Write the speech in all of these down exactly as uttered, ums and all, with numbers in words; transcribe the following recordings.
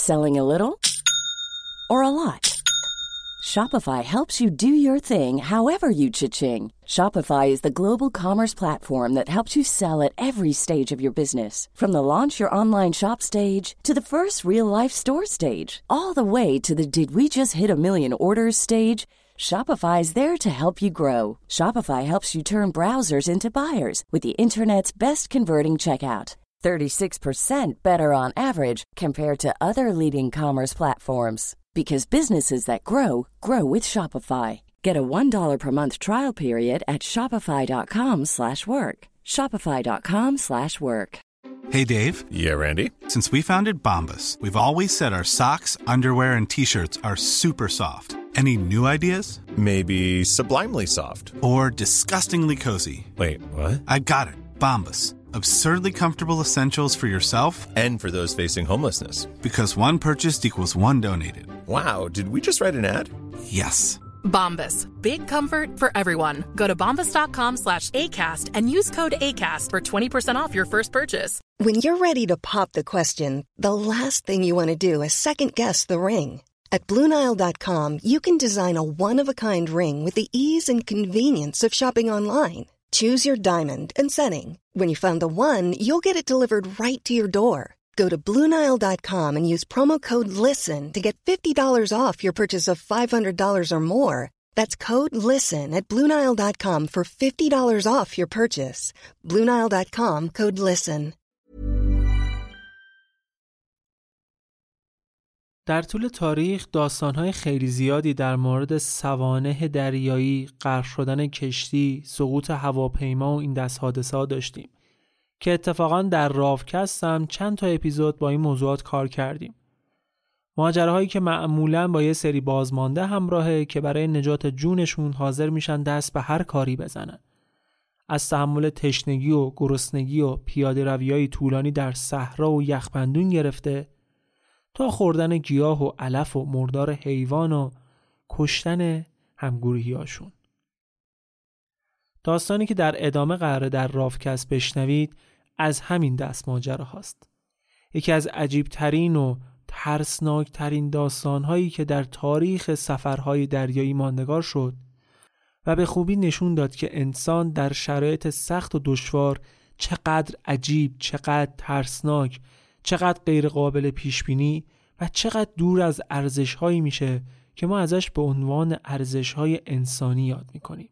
Selling a little or a lot? Shopify helps you do your thing however you cha-ching. Shopify is the global commerce platform that helps you sell at every stage of your business. From the launch your online shop stage to the first real-life store stage, all the way to the did we just hit a million orders stage. Shopify is there to help you grow. Shopify helps you turn browsers into buyers with the internet's best converting checkout. thirty-six percent better on average compared to other leading commerce platforms. Because businesses that grow, grow with Shopify. Get a one dollar per month trial period at shopify.com slash work. Shopify.com slash work. Hey, Dave. Yeah, Randy. Since we founded Bombas, we've always said our socks, underwear, and T-shirts are super soft. Any new ideas? Maybe sublimely soft. Or disgustingly cozy. Wait, what? I got it. Bombas. Absurdly comfortable essentials for yourself and for those facing homelessness. Because one purchased equals one donated. Wow, did we just write an ad? Yes. Bombas. Big comfort for everyone. Go to bombas.com slash ACAST and use code ACAST for twenty percent off your first purchase. When you're ready to pop the question, the last thing you want to do is second-guess the ring. At Blue Nile dot com, you can design a one-of-a-kind ring with the ease and convenience of shopping online. Choose your diamond and setting. When you find the one, you'll get it delivered right to your door. Go to blue nile dot com and use promo code LISTEN to get fifty dollars off your purchase of five hundred dollars or more. That's code LISTEN at blue nile dot com for fifty dollars off your purchase. blue nile dot com, code LISTEN. در طول تاریخ داستان‌های خیلی زیادی در مورد سوانح دریایی، غرق شدن کشتی، سقوط هواپیما و این دست حادثه‌ها داشتیم که اتفاقاً در راوکست هم چند تا اپیزود با این موضوعات کار کردیم. ماجراهایی که معمولاً با یه سری بازمانده همراهه که برای نجات جونشون حاضر میشن دست به هر کاری بزنن. از تحمل تشنگی و گرسنگی و پیاده روی‌های طولانی در صحرا و یخبندون گرفته تا خوردن گیاه و علف و مردار حیوان و کشتن همگروهیاشون. داستانی که در ادامه قراره در راوکست بشنوید از همین دست ماجرا هاست. یکی از عجیب ترین و ترسناک ترین داستانهایی که در تاریخ سفرهای دریایی ماندگار شد و به خوبی نشون داد که انسان در شرایط سخت و دشوار چقدر عجیب، چقدر ترسناک، چقدر غیر قابل پیش بینی و چقدر دور از ارزش‌هایی میشه که ما ازش به عنوان ارزش‌های انسانی یاد میکنیم.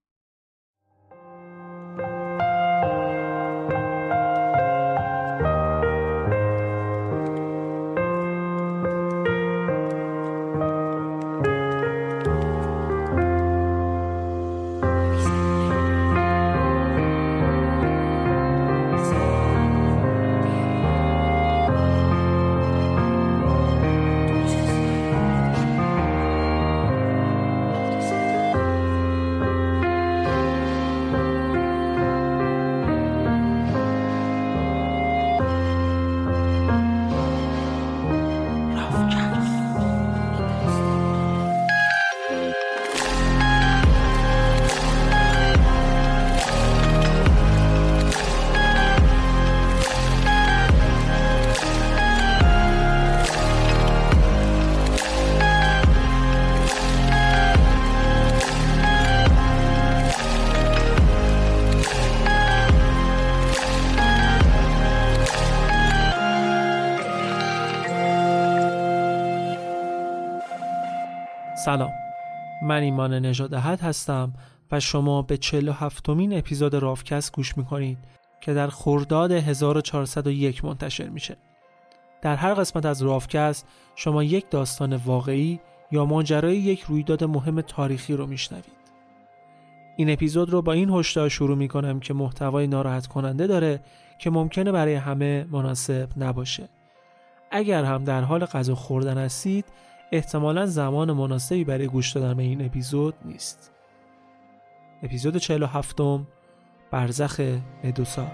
سلام، من ایمان نژاد احد هستم و شما به چهل و هفتمین اپیزود راوکست گوش میکنید که در خرداد هزار و چهارصد و یک منتشر میشه. در هر قسمت از راوکست شما یک داستان واقعی یا ماجرای یک رویداد مهم تاریخی رو میشنوید. این اپیزود رو با این هشدار شروع میکنم که محتوای ناراحت کننده داره که ممکنه برای همه مناسب نباشه. اگر هم در حال غذا خوردن هستید احتمالاً زمان مناسبی برای گوش دادن به این اپیزود نیست. اپیزود چهل و هفتم، برزخ مدوسا.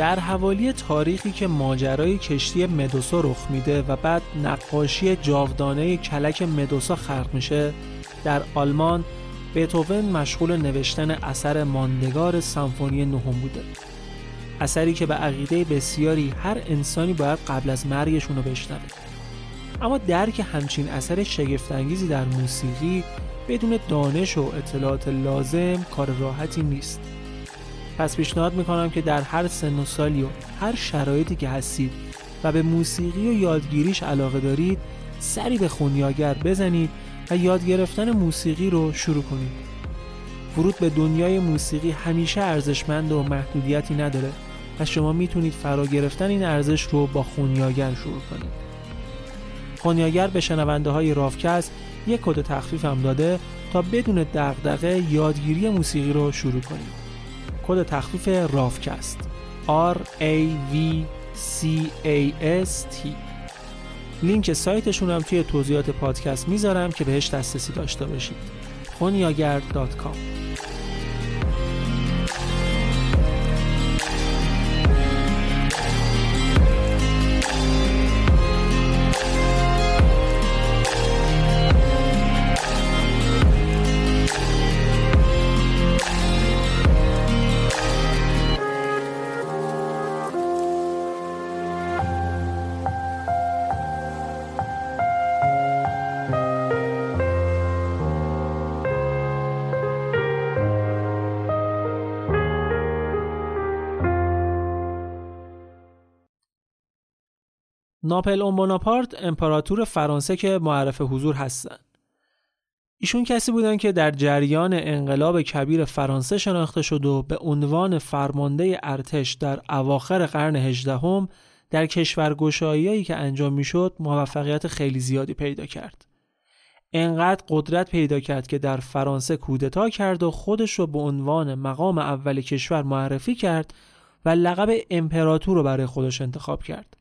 در حوالی تاریخی که ماجرای کشتی مدوسا رخ میده و بعد نقاشی جاودانه کلک مدوسا خلق میشه، در آلمان بتهوون مشغول نوشتن اثر ماندگار سمفونی نهم بوده. اثری که به عقیده بسیاری هر انسانی باید قبل از مرگشون رو بشنوه. اما درک همچین اثر شگفت‌انگیزی در موسیقی بدون دانش و اطلاعات لازم کار راحتی نیست. پس پیشنهاد میکنم که در هر سن و سالی و هر شرایطی که هستید و به موسیقی و یادگیریش علاقه دارید، سری به خونیاگر بزنید و یاد گرفتن موسیقی رو شروع کنید. ورود به دنیای موسیقی همیشه ارزشمند و محدودیتی نداره و شما میتونید فرا گرفتن این ارزش رو با خونیاگر شروع کنید. خونیاگر به شنونده های رافکست یک کد تخفیف هم داده تا بدون دغدغه یادگیری موسیقی رو شروع کنید. کد تخفیف رافکست آر ای وی سی ای اس تی. لینک سایتشون هم توی توضیحات پادکست میذارم که بهش دسترسی داشته باشید. خونیاگر دات کام. ناپلئون بوناپارت امپراتور فرانسه که معرف حضور هستن. ایشون کسی بودن که در جریان انقلاب کبیر فرانسه شناخته شد و به عنوان فرمانده ارتش در اواخر قرن هجدهم در کشورگشایی‌هایی که انجام میشد موفقیت خیلی زیادی پیدا کرد. انقدر قدرت پیدا کرد که در فرانسه کودتا کرد و خودش رو به عنوان مقام اول کشور معرفی کرد و لقب امپراتور رو برای خودش انتخاب کرد.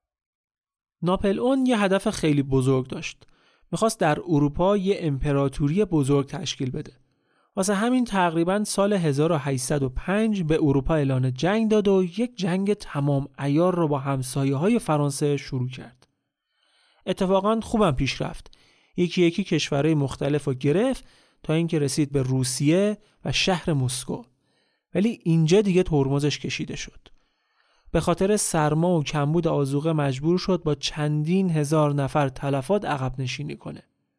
ناپلئون یه هدف خیلی بزرگ داشت. میخواست در اروپا یه امپراتوری بزرگ تشکیل بده. واسه همین تقریباً سال هزار و هشتصد و پنج به اروپا اعلان جنگ داد و یک جنگ تمام عیار رو با همسایه‌های فرانسه شروع کرد. اتفاقاً خوبم پیش رفت. یکی یکی کشورهای مختلف رو گرفت تا اینکه رسید به روسیه و شهر مسکو. ولی اینجا دیگه ترمزش کشیده شد. به خاطر سرما و کمبود آذوقه مجبور شد با چندین هزار نفر تلفات عقب نشینی کنه.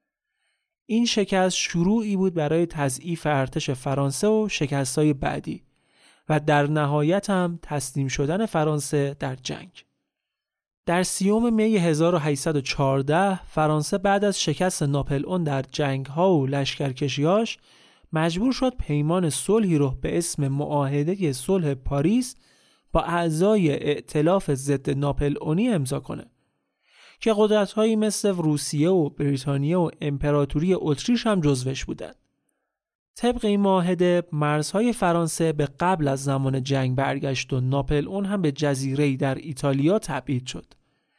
این شکست شروعی بود برای تضعیف ارتش فرانسه و شکست‌های بعدی و در نهایت هم تسلیم شدن فرانسه در جنگ. در سیوم می هزار و هشتصد و چهارده فرانسه بعد از شکست ناپلئون در جنگ‌ها و لشکرکشی‌هاش مجبور شد پیمان صلحی رو به اسم معاهده صلح پاریس با اعضای ائتلاف ضد ناپلئونی امضا کنه که قدرت‌هایی مثل روسیه و بریتانیه و امپراتوری اتریش هم جزوش بودند. طبق این معاهده مرزهای فرانسه به قبل از زمان جنگ برگشت و ناپلئون هم به جزیره‌ای در ایتالیا تبعید شد.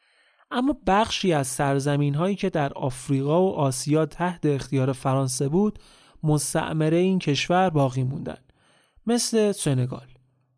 اما بخشی از سرزمین‌هایی که در آفریقا و آسیا تحت اختیار فرانسه بود مستعمره این کشور باقی موندند، مثل سنگال.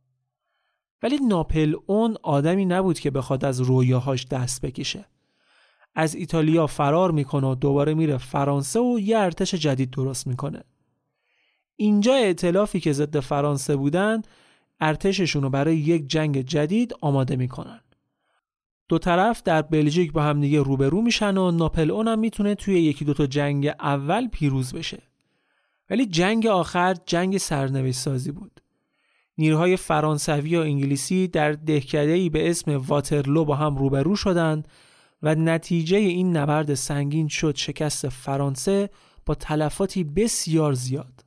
ولی ناپلئون آدمی نبود که بخواد از رویاهاش دست بکشه. از ایتالیا فرار میکنه و دوباره میره فرانسه و یه ارتش جدید درست میکنه. اینجا ائتلافی که ضد فرانسه بودن ارتششون رو برای یک جنگ جدید آماده میکنن. دو طرف در بلژیک با هم دیگه روبرو میشن و ناپلئون هم میتونه توی یکی دوتا جنگ اول پیروز بشه. ولی جنگ آخر جنگ سرنوشت سازی بود. نیروهای فرانسوی و انگلیسی در دهکده‌ای به اسم واترلو با هم روبرو شدند و نتیجه این نبرد سنگین شد شکست فرانسه با تلفاتی بسیار زیاد.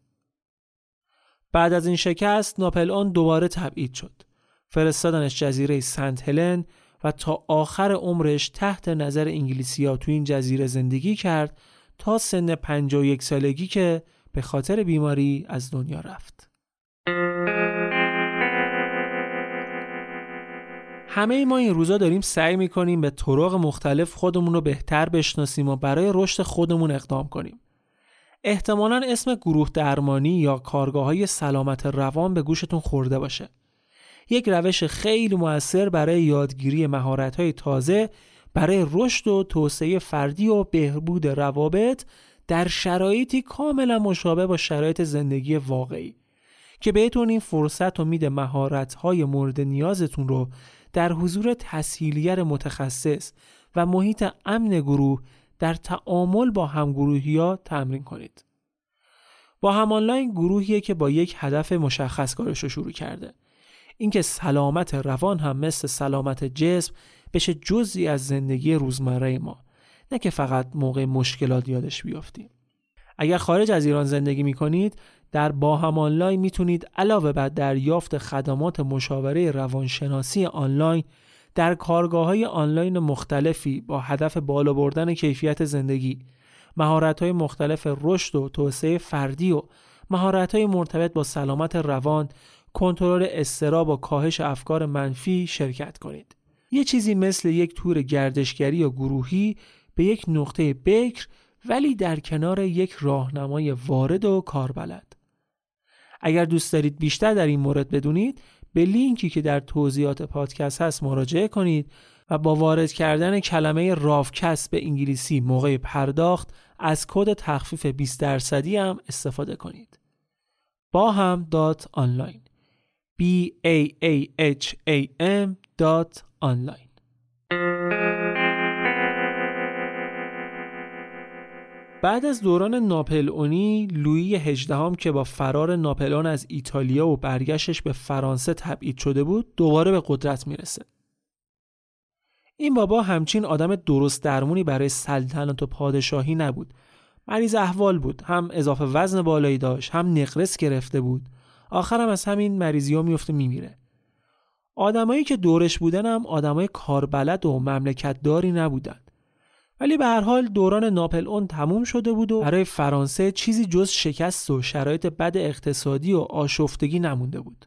بعد از این شکست ناپلئون دوباره تبعید شد. فرستادنش جزیره سنت هلن و تا آخر عمرش تحت نظر انگلیسی‌ها تو این جزیره زندگی کرد تا سن پنجاه و یک سالگی که به خاطر بیماری از دنیا رفت. همه ما این روزا داریم سعی میکنیم به طرق مختلف خودمون رو بهتر بشناسیم و برای رشد خودمون اقدام کنیم. احتمالاً اسم گروه درمانی یا کارگاه‌های سلامت روان به گوشتون خورده باشه. یک روش خیلی مؤثر برای یادگیری مهارت‌های تازه برای رشد و توسعه فردی و بهبود روابط در شرایطی کاملا مشابه با شرایط زندگی واقعی که بهتون این فرصت رو میده مهارت‌های مورد نیازتون رو در حضور تسهیلگر متخصص و محیط امن گروه در تعامل با همگروهی‌ها تمرین کنید. با هم آنلاین گروهیه که با یک هدف مشخص کارش رو شروع کرده. اینکه سلامت روان هم مثل سلامت جسم بشه جزئی از زندگی روزمره ما، نه که فقط موقع مشکلات یادش بیافتیم. اگر خارج از ایران زندگی می‌کنید، در با هم آنلاین میتونید علاوه بر دریافت خدمات مشاوره روانشناسی آنلاین در کارگاه‌های آنلاین مختلفی با هدف بالا بردن کیفیت زندگی، مهارت‌های مختلف رشد و توسعه فردی و مهارت‌های مرتبط با سلامت روان، کنترل اضطراب و کاهش افکار منفی شرکت کنید. یه چیزی مثل یک تور گردشگری یا گروهی به یک نقطه بکر، ولی در کنار یک راهنمای وارد و کاربلد. اگر دوست دارید بیشتر در این مورد بدونید، به لینکی که در توضیحات پادکست هست مراجعه کنید و با وارد کردن کلمه رافکست به انگلیسی موقع پرداخت از کد تخفیف بیست درصدی هم استفاده کنید. با هم دات آنلاین B A A H A M دات آنلاین. بعد از دوران ناپلئونی، لویی هجدهم که با فرار ناپلئون از ایتالیا و برگشتش به فرانسه تبعید شده بود، دوباره به قدرت میرسه. این بابا همچین آدم درست درمونی برای سلطنت و پادشاهی نبود. مریض احوال بود، هم اضافه وزن بالایی داشت، هم نقرس گرفته بود. آخرم از همین مریضی‌ها میفته میمیره. آدمایی که دورش بودن هم آدمای کاربلد و مملکتداری نبودن. ولی به هر حال دوران ناپلئون تموم شده بود و برای فرانسه چیزی جز شکست و شرایط بد اقتصادی و آشفتگی نمونده بود.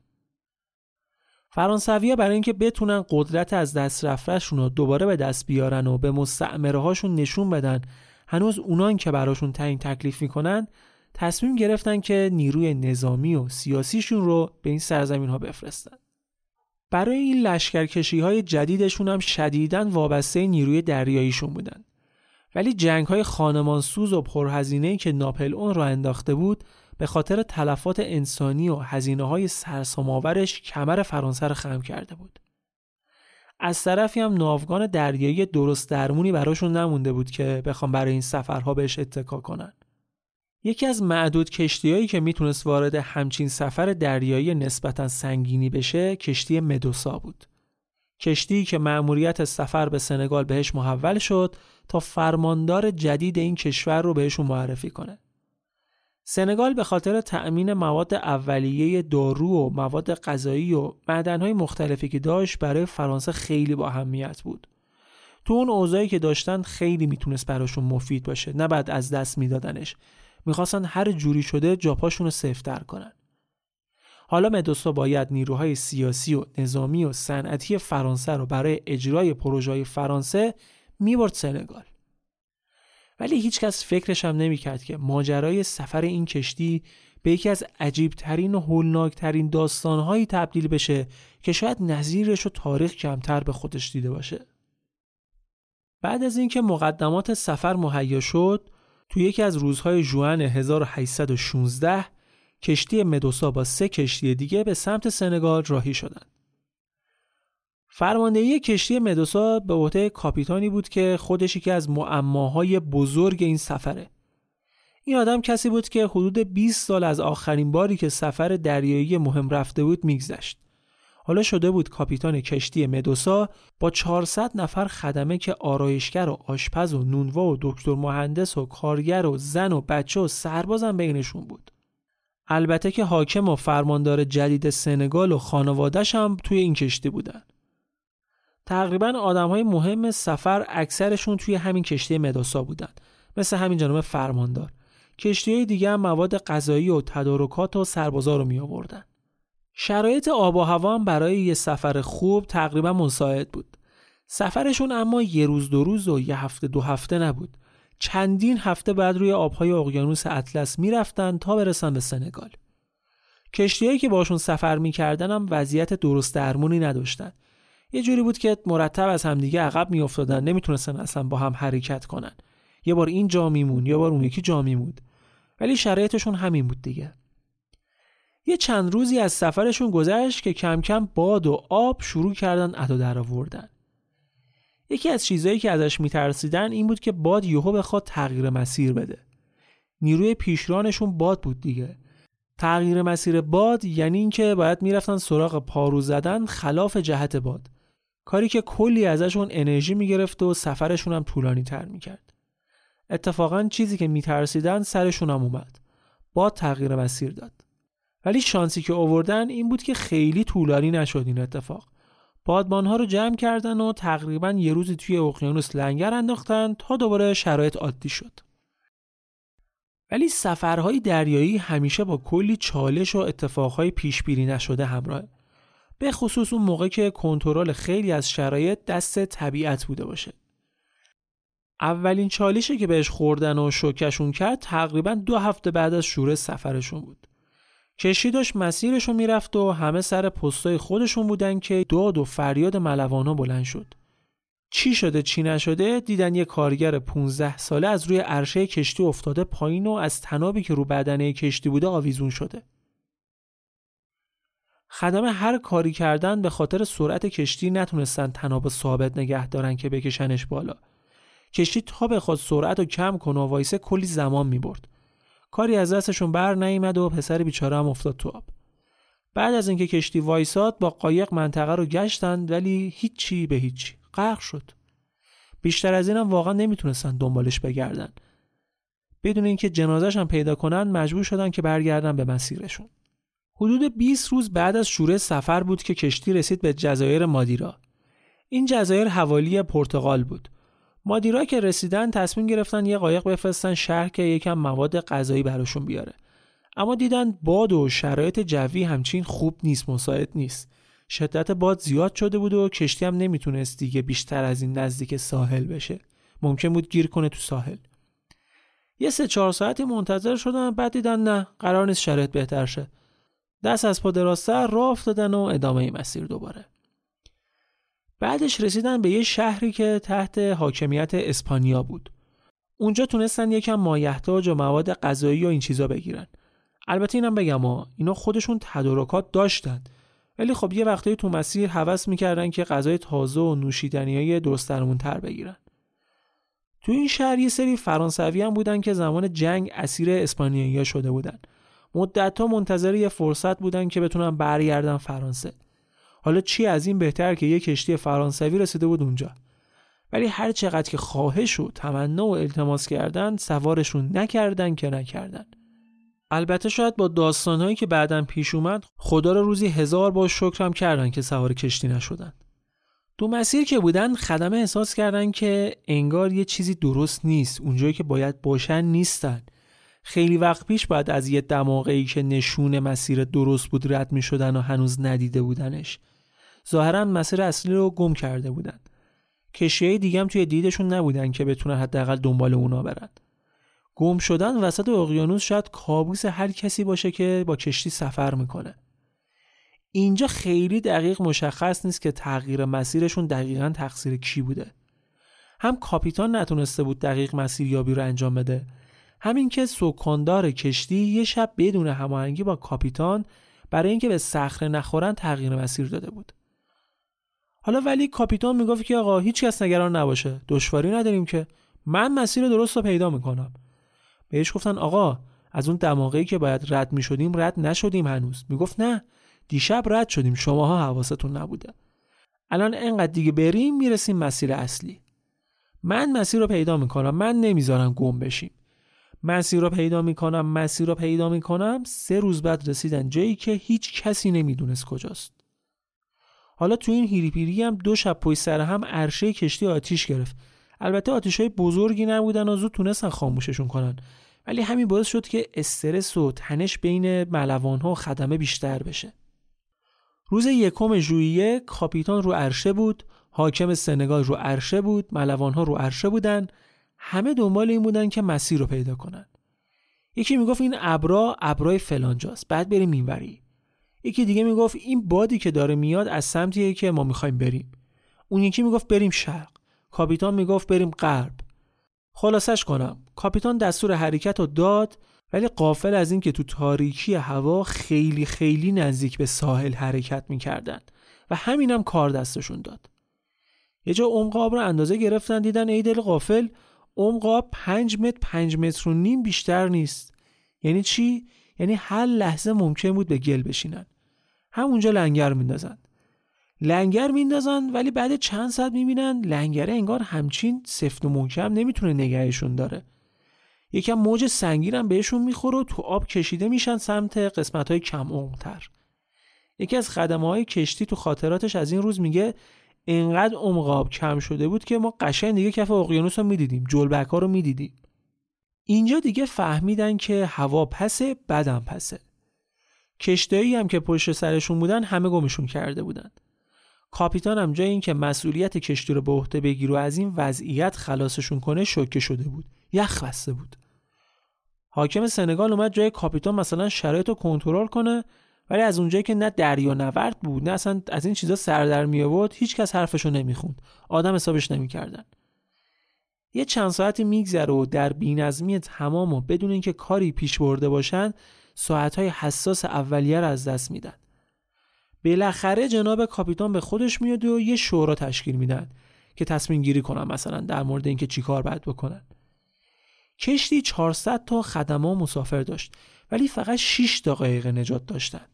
فرانسوی‌ها برای اینکه بتونن قدرت از دست رفته‌شون رو دوباره به دست بیارن و به مستعمره‌هاشون نشون بدن هنوز اونان که براشون تعیین تکلیف میکنن، تصمیم گرفتن که نیروی نظامی و سیاسیشون رو به این سرزمین‌ها بفرستن. برای این لشکرکشی‌های جدیدشون هم شدیداً وابسته نیروی دریاییشون بودن. ولی جنگ‌های خانمانسوز و پرهزینه‌ای که ناپلئون را انداخته بود، به خاطر تلفات انسانی و هزینه‌های سرسام‌آورش کمر فرانسه را خم کرده بود. از طرفی هم ناوگان دریایی درست درمونی براشون نمونده بود که بخوام برای این سفرها بهش اتکا کنن. یکی از معدود کشتی‌هایی که میتونست وارد همچین سفر دریایی نسبتاً سنگینی بشه، کشتی مدوسا بود. کشتی که مأموریت سفر به سنگال بهش محول شد تا فرماندار جدید این کشور رو بهشون معرفی کنه. سنگال به خاطر تأمین مواد اولیه دارو و مواد غذایی و معدن‌های مختلفی که داشت برای فرانسه خیلی با اهمیت بود. تو اون اوضاعی که داشتن خیلی میتونست براشون مفید باشه، نه بعد از دست میدادنش. میخواستن هر جوری شده جاپاشون رو سفت‌تر کنن. حالا مدوسا باید نیروهای سیاسی و نظامی و صنعتی فرانسه رو برای اجرای پروژه‌های فرانسه میبرد سنگال. ولی هیچ کس فکرش هم نمی‌کرد که ماجرای سفر این کشتی به یکی از عجیب‌ترین و هولناک‌ترین داستان‌هایی تبدیل بشه که شاید نظیرش رو تاریخ کمتر به خودش دیده باشه. بعد از اینکه مقدمات سفر مهیا شد، تو یکی از روزهای ژوئن هزار و هشتصد و شانزده کشتی مدوسا با سه کشتی دیگه به سمت سنگال راهی شدند. فرماندهی کشتی مدوسا به عهده کاپیتانی بود که خودش یکی از معماهای بزرگ این سفره. این آدم کسی بود که حدود بیست سال از آخرین باری که سفر دریایی مهم رفته بود میگذشت. حالا شده بود کاپیتان کشتی مدوسا با چهارصد نفر خدمه که آرایشگر و آشپز و نونوا و دکتر مهندس و کارگر و زن و بچه و سرباز هم بینشون بود. البته که حاکم و فرماندار جدید سنگال و خانواده‌اش هم توی این کشتی بودن. تقریباً آدم‌های مهم سفر اکثرشون توی همین کشتی مدوسا بودن، مثل همین جناب فرماندار. کشتی‌های دیگه هم مواد غذایی و تدارکات و سربازا رو می‌آوردن. شرایط آب و هوا هم برای یه سفر خوب تقریباً مساعد بود. سفرشون اما یه روز دو روز و یه هفته دو هفته نبود. چندین هفته بعد روی آب‌های اقیانوس اطلس می‌رفتن تا برسن به سنگال. کشتیایی که باشون سفر می‌کردن هم وضعیت درست درمونی نداشتن. یه جوری بود که مرتب از همدیگه عقب میافتادن، نمیتونستن اصلا با هم حرکت کنن. یه بار این جا میمون، یه بار اون یکی جا میموند. ولی شرایطشون همین بود دیگه. یه چند روزی از سفرشون گذشت که کم کم باد و آب شروع کردن ادا در آوردن. یکی از چیزایی که ازش میترسیدن این بود که باد یهو بخواد تغییر مسیر بده. نیروی پیشرانشون باد بود دیگه. تغییر مسیر باد یعنی این که باید میرفتن سراغ پارو زدن خلاف جهت باد. کاری که کلی ازشون انرژی میگرفت و سفرشون هم طولانی تر میکرد. اتفاقا چیزی که میترسیدن سرشون هم اومد. باد تغییر مسیر داد. ولی شانسی که آوردن این بود که خیلی طولانی نشد این اتفاق. بادبانها رو جمع کردن و تقریبا یه روزی توی اقیانوس لنگر انداختن تا دوباره شرایط عادی شد. ولی سفرهای دریایی همیشه با کلی چالش و اتفاقهای پیش‌بینی نشده همراهه. به خصوص اون موقع که کنترل خیلی از شرایط دست طبیعت بوده باشه. اولین چالشی که بهش خوردن و شوکشون کرد تقریبا دو هفته بعد از شروع سفرشون بود. کشتی داشت مسیرشو میرفت و همه سر پستای خودشون بودن که داد و فریاد ملوانا بلند شد. چی شده چی نشده دیدن یه کارگر پونزده ساله از روی عرشه کشتی افتاده پایین و از تنابی که رو بدنه کشتی بوده آویزون شده. خدمه هر کاری کردن به خاطر سرعت کشتی نتونستن تناب ثابت نگه دارن که بکشنش بالا. کشتی تا بخواد سرعت رو کم کنه و وایسه کلی زمان میبرد. کاری از دستشون بر نیامد و پسر بیچاره هم افتاد تو آب. بعد از اینکه کشتی وایساد با قایق منطقه رو گشتن ولی هیچی به هیچی، غرق شد. بیشتر از اینم واقعا نمیتونستن دنبالش بگردن. بدون اینکه جنازه‌ش هم پیدا کنن مجبور شدن که برگردن به مسیرشون. حدود بیست روز بعد از شروع سفر بود که کشتی رسید به جزایر مادیرا. این جزایر حوالی پرتغال بود. مادیرا که رسیدن تصمیم گرفتن یه قایق بفرستن شهر که یکم مواد غذایی براشون بیاره. اما دیدن باد و شرایط جوی همچین خوب نیست، مساعد نیست. شدت باد زیاد شده بود و کشتی هم نمیتونست دیگه بیشتر از این نزدیک ساحل بشه. ممکن بود گیر کنه تو ساحل. یه سه چهار ساعتی منتظر شدن، بعد دیدن نه، قرار نیست شرایط بهتر شه. دست از پا دراستر راه افتادن و ادامه مسیر دوباره. بعدش رسیدن به یه شهری که تحت حاکمیت اسپانیا بود. اونجا تونستن یکم مایحتاج و مواد غذایی و این چیزا بگیرن. البته اینم بگم ها، اینا خودشون تدارکات داشتن. ولی خب یه وقتایی تو مسیر هوس میکردن که غذای تازه و نوشیدنیای درست درمونتر بگیرن. تو این شهر یه سری فرانسوی هم بودن که زمان جنگ اسیر اسپانیایی‌ها شده بودن. مدت‌ها منتظر یه فرصت بودن که بتونن برگردن فرانسه. حالا چی از این بهتر که یه کشتی فرانسوی رسیده بود اونجا. ولی هر چقدر که خواهش و تمنا و التماس کردن سوارشون نکردن که نکردن. البته شاید با داستانهایی که بعداً پیش اومد خدا رو روزی هزار بار شکرم کردن که سوار کشتی نشدن. تو مسیر که بودن خدمه احساس کردن که انگار یه چیزی درست نیست، اونجایی که باید باشن نیستن. خیلی وقت پیش بعد از یه دماغه‌ای که نشون مسیر درست بود رد می شدن و هنوز ندیده بودنش. ظاهراً مسیر اصلی رو گم کرده بودن. کشتی‌های دیگه هم توی دیدشون نبودن که بتونن حداقل دنبال اونا برن. گم شدن وسط اقیانوس شاید کابوس هر کسی باشه که با کشتی سفر میکنه. اینجا خیلی دقیق مشخص نیست که تغییر مسیرشون دقیقاً تقصیر کی بوده. هم کاپیتان نتونسته بود دقیق مسیریابی رو انجام بده، همین که سکاندار کشتی یه شب بدون هماهنگی با کاپیتان برای اینکه به صخره نخورن تغییر مسیر داده بود. حالا ولی کاپیتان میگفت که آقا هیچ کس نگران نباشه، دشواری نداریم که من مسیر درست رو پیدا میکنم. بهش گفتن آقا از اون دماغه‌ای که باید رد میشدیم رد نشدیم هنوز. میگفت نه، دیشب رد شدیم، شماها حواستون نبوده. الان انقدر دیگه بریم میرسیم مسیر اصلی. من مسیر رو پیدا میکنم، من نمیذارم گم بشیم. مسیر رو پیدا میکنم مسیر رو پیدا میکنم سه روز بعد رسیدن جایی که هیچ کسی نمیدونست کجاست. حالا تو این هیری پیری هم دو شب پشت سر هم عرشه کشتی آتیش گرفت. البته آتش‌های بزرگی نبودن و زود تونستن خاموششون کنن، ولی همین باعث شد که استرس و تنش بین ملوان‌ها و خدمه بیشتر بشه. روز یکم ژوئیه کاپیتان رو عرشه بود، حاکم سنگال رو عرشه بود، ملوان‌ها رو عرشه بودن، همه دنبال این بودن که مسیر رو پیدا کنن. یکی میگفت این ابرا ابرای فلانجاست، بعد بریم اینوری. یکی دیگه میگفت این بادی که داره میاد از سمتیه که ما میخوایم بریم. اون یکی میگفت بریم شرق. کاپیتان میگفت بریم غرب. خلاصش کنم، کاپیتان دستور حرکت رو داد، ولی غافل از این که تو تاریکی هوا خیلی خیلی نزدیک به ساحل حرکت میکردن و همینم کار دستشون داد. یه جا عمق آب رو اندازه گرفتن، دیدن ای دل غافل، عمق آب پنج متر پنج متر و نیم بیشتر نیست. یعنی چی؟ یعنی هر لحظه ممکن بود به گل بشینن. همونجا لنگر میندازن. لنگر میندازن ولی بعد چند ساعت میبینن لنگره انگار همچین سفت و محکم نمیتونه نگهشون داره. یکم موج سنگین هم بهشون میخوره و تو آب کشیده میشن سمت قسمت‌های کم عمق‌تر. یکی از خدمه‌های کشتی تو خاطراتش از این روز میگه اینقدر عمق آب کم شده بود که ما قشنگ دیگه کف اقیانوس رو میدیدیم، جلبک‌ها رو میدیدیم. اینجا دیگه فهمیدن که هوا پسه، بدم پسه. کشتیایی هم که پشت سرشون بودن همه گمشون کرده بودن. کاپیتان هم جای این که مسئولیت کشتی رو به عهده بگیره و از این وضعیت خلاصشون کنه شوکه شده بود. یخ بسته بود. حاکم سنگال اومد جای کاپیتان مثلا شرایط رو کنترل کنه، ولی از اونجایی که نه دریا نورد بود نه اصلا از این چیزا سر در می آورد، هیچ کس حرفشو نمیخوند. آدم حسابش نمیکردن. یه چند ساعتی میگذره و در بی‌نظمی تمام و بدون اینکه کاری پیش برده باشن ساعتهای حساس اولیه رو از دست میدن. بالاخره جناب کاپیتان به خودش میاد و یه شورا تشکیل میدن که تصمیم گیری کنن مثلا در مورد اینکه چی کار باید بکنن. کشتی چهارصد تا خدمه و مسافر داشت ولی فقط شش تا قایق نجات داشتن.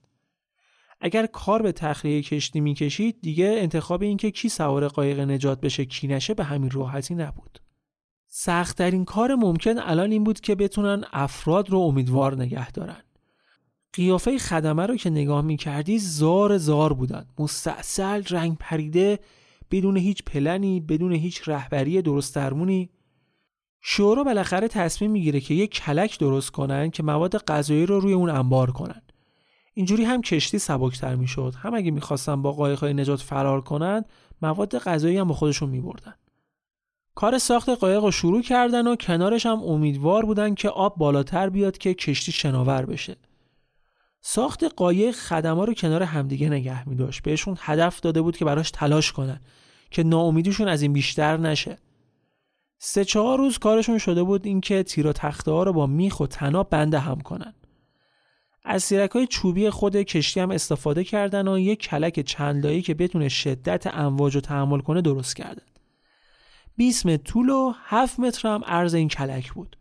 اگر کار به تخلیه کشتی میکشید دیگه انتخاب این که کی سوار قایق نجات بشه کی نشه به همین راحتی نبود. سخت‌ترین کار ممکن الان این بود که بتونن افراد رو امیدوار نگه دارن. قیافه خدمه رو که نگاه میکردی زار زار بودن، مستعسل، رنگ پریده، بدون هیچ پلنی، بدون هیچ رهبری درست درمونی. شورا بالاخره تصمیم میگیره که یک کلک درست کنن که مواد غذایی رو روی اون انبار کنن. اینجوری هم کشتی سبکتر میشد، هم اگه میخواستن با قایق‌های نجات فرار کنن مواد غذایی هم با خودشون میبردن. کار ساخت قایق رو شروع کردن و کنارش هم امیدوار بودن که آب بالاتر بیاد که کشتی شناور بشه. ساخت قایق خدما رو کنار همدیگه نگه می داشت. بهشون هدف داده بود که براش تلاش کنن که ناامیدیشون از این بیشتر نشه. سه چهار روز کارشون شده بود این که تیر و تخته ها رو با میخ و طنا بنده هم کنن. از سیرک‌های چوبی خود کشتی هم استفاده کردن و یک کلک چند لایه‌ای که بتونه شدت امواج رو تحمل کنه درست کردن. بیست متر طول و هفت متر هم عرض این کلک بود.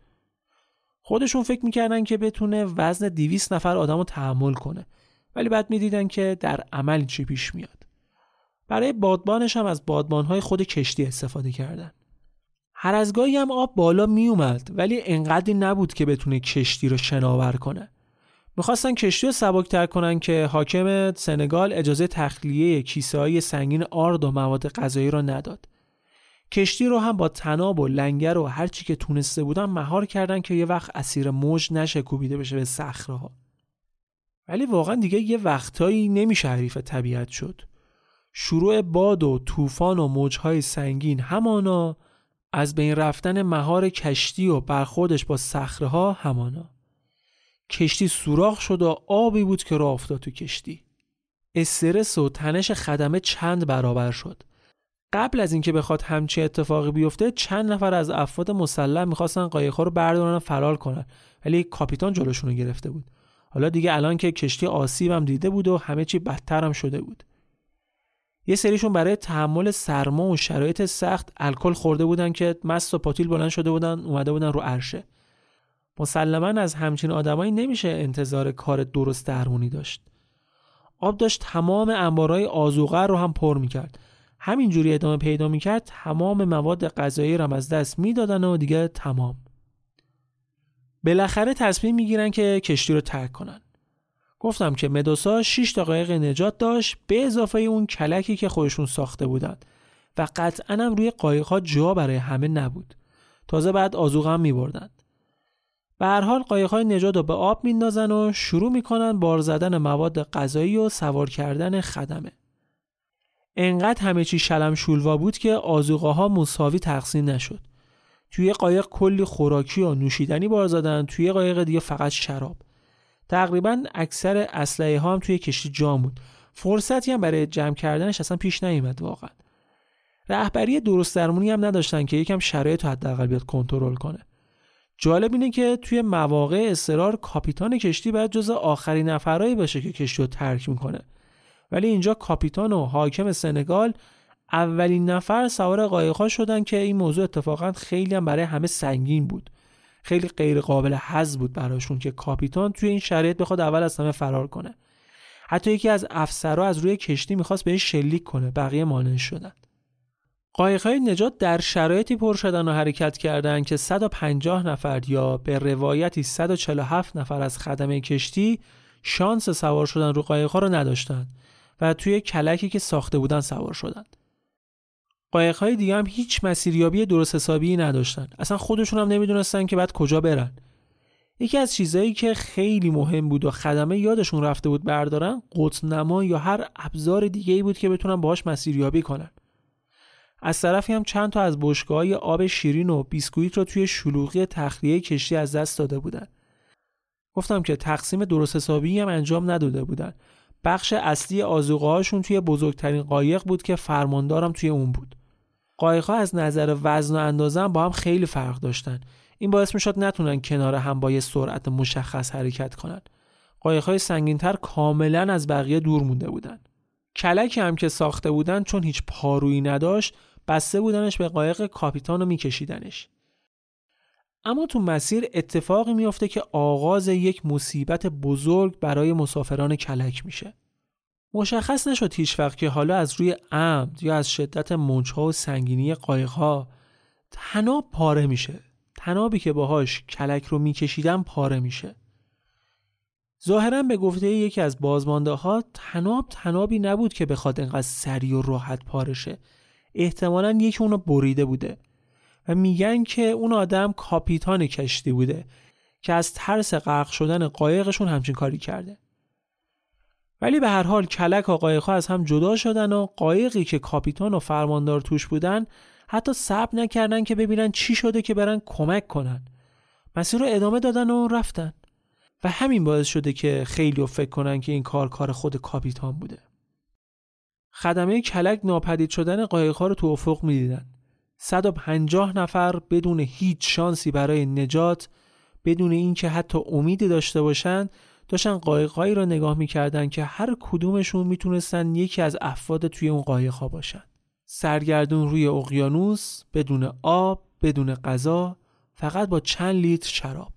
خودشون فکر میکردن که بتونه وزن دویست نفر آدم رو تحمل کنه، ولی بعد میدیدن که در عمل چی پیش میاد. برای بادبانش هم از بادبانهای خود کشتی استفاده کردن. هر از گاهی هم آب بالا میومد ولی انقدری نبود که بتونه کشتی رو شناور کنه. میخواستن کشتی رو سبکتر کنن که حاکم سنگال اجازه تخلیه کیسه‌های سنگین آرد و مواد غذایی رو نداد. کشتی رو هم با طناب و لنگر و هر چی که تونسته بودن مهار کردن که یه وقت اسیر موج نشه کوبیده بشه به صخره‌ها. ولی واقعا دیگه یه وقتایی نمیشه حریف طبیعت شد. شروع باد و طوفان و موج‌های سنگین همانا، از بین رفتن مهار کشتی و برخوردش با صخره‌ها همانا. کشتی سوراخ شد و آبی بود که راه افتاد تو کشتی. استرس و تنش خدمه چند برابر شد. قبل از اینکه بخواد همچین اتفاقی بیفته چند نفر از افراد مسلح میخواستن قایق‌ها رو بردارن و فرار کنن، ولی کاپیتان جلوشون رو گرفته بود. حالا دیگه الان که کشتی آسیب هم دیده بود و همه چی بدتر هم شده بود. یه سریشون برای تحمل سرما و شرایط سخت الکل خورده بودن که مست و پاتیل بلند شده بودن اومده بودن رو عرشه. مسلماً از همچین آدمایی نمیشه انتظار کار درست درمونی داشت. آب داشت تمام انبارهای آذوقه رو هم پر میکرد. همینجوری ادامه پیدا میکرد تمام مواد غذایی رو از دست میدادن و دیگه تمام. بالاخره تصمیم میگیرن که کشتی رو ترک کنن. گفتم که مدوسا شش تا قایق نجات داشت به اضافه اون کلکی که خودشون ساخته بودن و قطعاً هم روی قایق‌ها جا برای همه نبود. تازه بعد آذوقه هم میبردن. به هر حال قایق‌های نجات رو به آب میندازن و شروع میکنن بار زدن مواد غذایی و سوار کردن خدمه. انقدر همه چی شلم شولوا بود که آذوقه‌ها مساوی تقسیم نشد. توی قایق کلی خوراکی و نوشیدنی بار زدن، توی قایق دیگه فقط شراب. تقریبا اکثر اسلحه ها هم توی کشتی جا بود. فرصتی هم برای جمع کردنش اصلا پیش نیامد واقعا. رهبری درست درمونی هم نداشتن که یکم شرایط رو حداقل بیاد کنترل کنه. جالب اینه که توی مواقع اضطرار کاپیتان کشتی باید جز آخرین نفرایی باشه که کشتی رو ترک میکنه، ولی اینجا کاپیتان و حاکم سنگال اولین نفر سوار قایق‌ها شدن که این موضوع اتفاقا خیلی هم برای همه سنگین بود. خیلی غیر قابل هضم بود براشون که کاپیتان توی این شرایط بخواد اول از همه فرار کنه. حتی یکی از افسرها از روی کشتی میخواست بهش شلیک کنه، بقیه مانع شدن. قایق‌های نجات در شرایطی پر شدن و حرکت کردن که صد و پنجاه نفر یا به روایتی صد و چهل و هفت نفر از خدمه کشتی شانس سوار شدن رو قایق‌ها رو نداشتن و توی کلکی که ساخته بودن سوار شدن. قایق‌های دیگه هم هیچ مسیریابی درست حسابی نداشتن. اصلا خودشون هم نمیدونستن که بعد کجا برن. یکی از چیزایی که خیلی مهم بود و خدمه یادشون رفته بود بردارن، قطب‌نما یا هر ابزار دیگه‌ای بود که بتونن باهاش مسیریابی کنن. از طرفی هم چند تا از بشکه‌های آب شیرین و بیسکویت رو توی شلوغی تخلیه کشتی از دست داده بودن. گفتم که تقسیم درست حسابی هم انجام نداده بودن. بخش اصلی آذوقه‌هاشون توی بزرگترین قایق بود که فرماندارم توی اون بود. قایق‌ها از نظر وزن و اندازه با هم خیلی فرق داشتن. این باعث می‌شد نتونن کنار هم با یه سرعت مشخص حرکت کنن. قایق‌های سنگین‌تر کاملاً از بقیه دور مونده بودن. کلکی هم که ساخته بودن چون هیچ پارویی نداشت، بسته بودنش به قایق کاپیتان و می‌کشیدنش. اما تو مسیر اتفاقی میفته که آغاز یک مصیبت بزرگ برای مسافران کلک میشه. مشخص نشد هیچ وقت که حالا از روی عمد یا از شدت موج‌ها و سنگینی قایق‌ها طناب پاره میشه. طنابی که باهاش کلک رو میکشیدن پاره میشه. ظاهراً به گفته یکی از بازمانده‌ها طناب طنابی نبود که بخواد اینقدر سریع و راحت پاره شه. احتمالاً یکی اونو بریده بوده و میگن که اون آدم کاپیتان کشتی بوده که از ترس غرق شدن قایقشون همچین کاری کرده. ولی به هر حال کلک و قایق‌ها از هم جدا شدن و قایقی که کاپیتان و فرماندار توش بودن حتی صبر نکردن که ببینن چی شده که برن کمک کنن. مسیر رو ادامه دادن و رفتن و همین باعث شده که خیلی فکر کنن که این کار کار خود کاپیتان بوده. خدمه کلک ناپدید شدن قایق‌ها رو تو افق می‌دیدن. صد و پنجاه نفر بدون هیچ شانسی برای نجات، بدون اینکه حتی امیدی داشته باشن، داشتن قایق‌هایی رو نگاه می‌کردن که هر کدومشون میتونستن یکی از افراد توی اون قایق‌ها باشن. سرگردون روی اقیانوس، بدون آب، بدون غذا، فقط با چند لیتر شراب.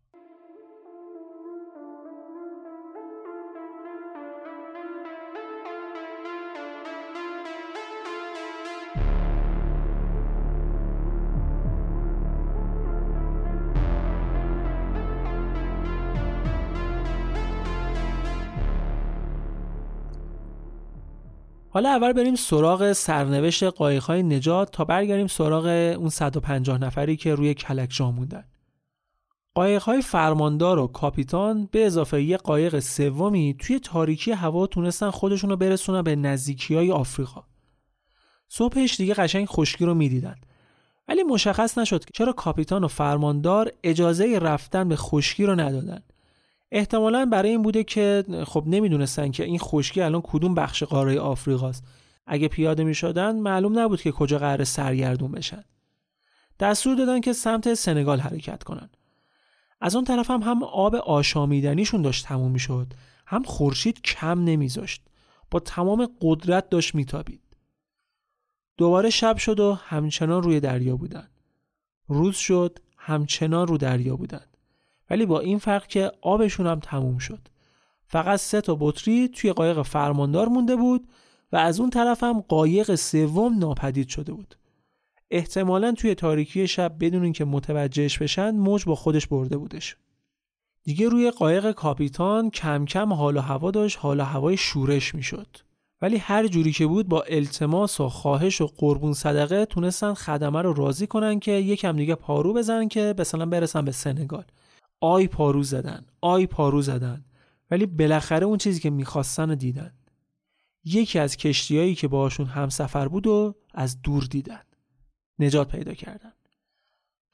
حالا اول بریم سراغ سرنوشت قایق‌های نجات تا برگردیم سراغ اون صد و پنجاه نفری که روی کلک جا موندن. قایق‌های فرماندار و کاپیتان به اضافه یک قایق سومی توی تاریکی هوا تونستن خودشون رو برسونن به نزدیکی‌های آفریقا. صبحش دیگه قشنگ خشکی رو می‌دیدن. ولی مشخص نشد که چرا کاپیتان و فرماندار اجازه رفتن به خشکی رو ندادن. احتمالاً برای این بوده که خب نمیدونستن که این خشکی الان کدوم بخش قاره آفریقاست. اگه پیاده میشدن معلوم نبود که کجا قراره سرگردون بشن. دستور دادن که سمت سنگال حرکت کنن. از اون طرف هم هم آب آشامیدنیشون داشت تموم میشد، هم خورشید کم نمیذاشت. با تمام قدرت داشت میتابید. دوباره شب شد و همچنان روی دریا بودن. روز شد، همچنان رو دریا بودن. ولی با این فرق که آبشون هم تموم شد. فقط سه تا بطری توی قایق فرماندار مونده بود و از اون طرف هم قایق سوم ناپدید شده بود. احتمالاً توی تاریکی شب بدون اینکه متوجهش بشن موج با خودش برده بودش. دیگه روی قایق کاپیتان کم کم حال و هوا داشت، حال و هوای شورش میشد. ولی هر جوری که بود با التماس و خواهش و قربون صدقه تونستن خدمه رو راضی کنن که یکم دیگه پارو بزنن که مثلا برسن به سنگال. آی پارو زدن، آی پارو زدن، ولی بالاخره اون چیزی که میخواستن رو دیدن. یکی از کشتیایی که باهاشون همسفر بود و از دور دیدن. نجات پیدا کردن.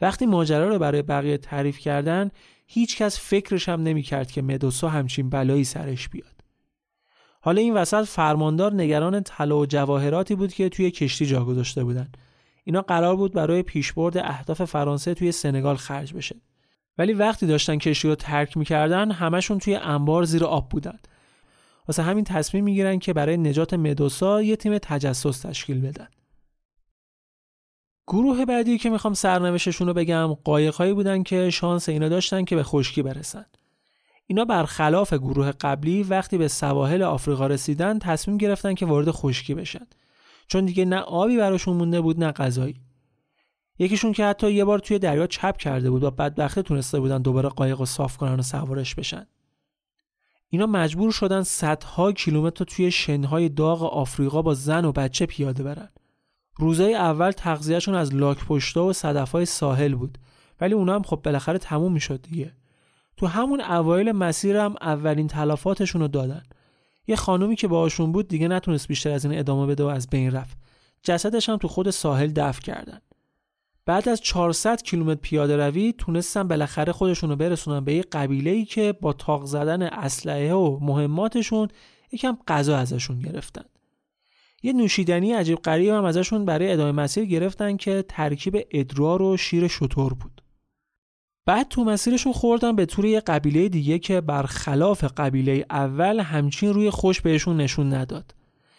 وقتی ماجرا رو برای بقیه تعریف کردن، هیچ کس فکرش هم نمی کرد که مدوسا همچین بلایی سرش بیاد. حالا این وسط فرماندار نگران طلا و جواهراتی بود که توی کشتی جا گذاشته بودن. اینا قرار بود برای پیشبرد اهداف فرانسه توی سنگال خرج بشه. ولی وقتی داشتن کشتی رو ترک می‌کردن، همشون توی انبار زیر آب بودن. واسه همین تصمیم میگیرن که برای نجات مدوسا یه تیم تجسس تشکیل بدن. گروه بعدی که میخوام سرنوشتشون رو بگم، قایق‌هایی بودن که شانس اینا داشتن که به خشکی برسن. اینا برخلاف گروه قبلی وقتی به سواحل آفریقا رسیدن تصمیم گرفتن که وارد خشکی بشن، چون دیگه نه آبی براشون مونده بود نه غذایی. یکیشون که حتی یه بار توی دریا چپ کرده بود و بدبخته تونسته بودن دوباره قایق رو صاف کنن و سوارش بشن. اینا مجبور شدن صدها کیلومتر توی شنهای داغ آفریقا با زن و بچه پیاده برن. روزای اول تغذیه‌شون از لاک‌پشتا و صدف‌های ساحل بود، ولی اونا هم خب بالاخره تموم میشد دیگه. تو همون اوایل مسیر هم اولین تلفاتشون رو دادن. یه خانومی که باهاشون بود دیگه نتونست بیشتر از این ادامه بده و از بین رفت. جسدش هم تو خود ساحل دفن کردن. بعد از چهارصد کیلومتر پیاده روی تونستن بالاخره خودشون رو برسونن به یه قبیله‌ای که با تاق زدن اسلحه و مهماتشون یکم غذا ازشون گرفتن. یه نوشیدنی عجیب غریب هم ازشون برای ادامه مسیر گرفتن که ترکیب ادرار و شیر شتر بود. بعد تو مسیرشون خوردن به طور یه قبیله دیگه که برخلاف قبیله اول همچین روی خوش بهشون نشون نداد.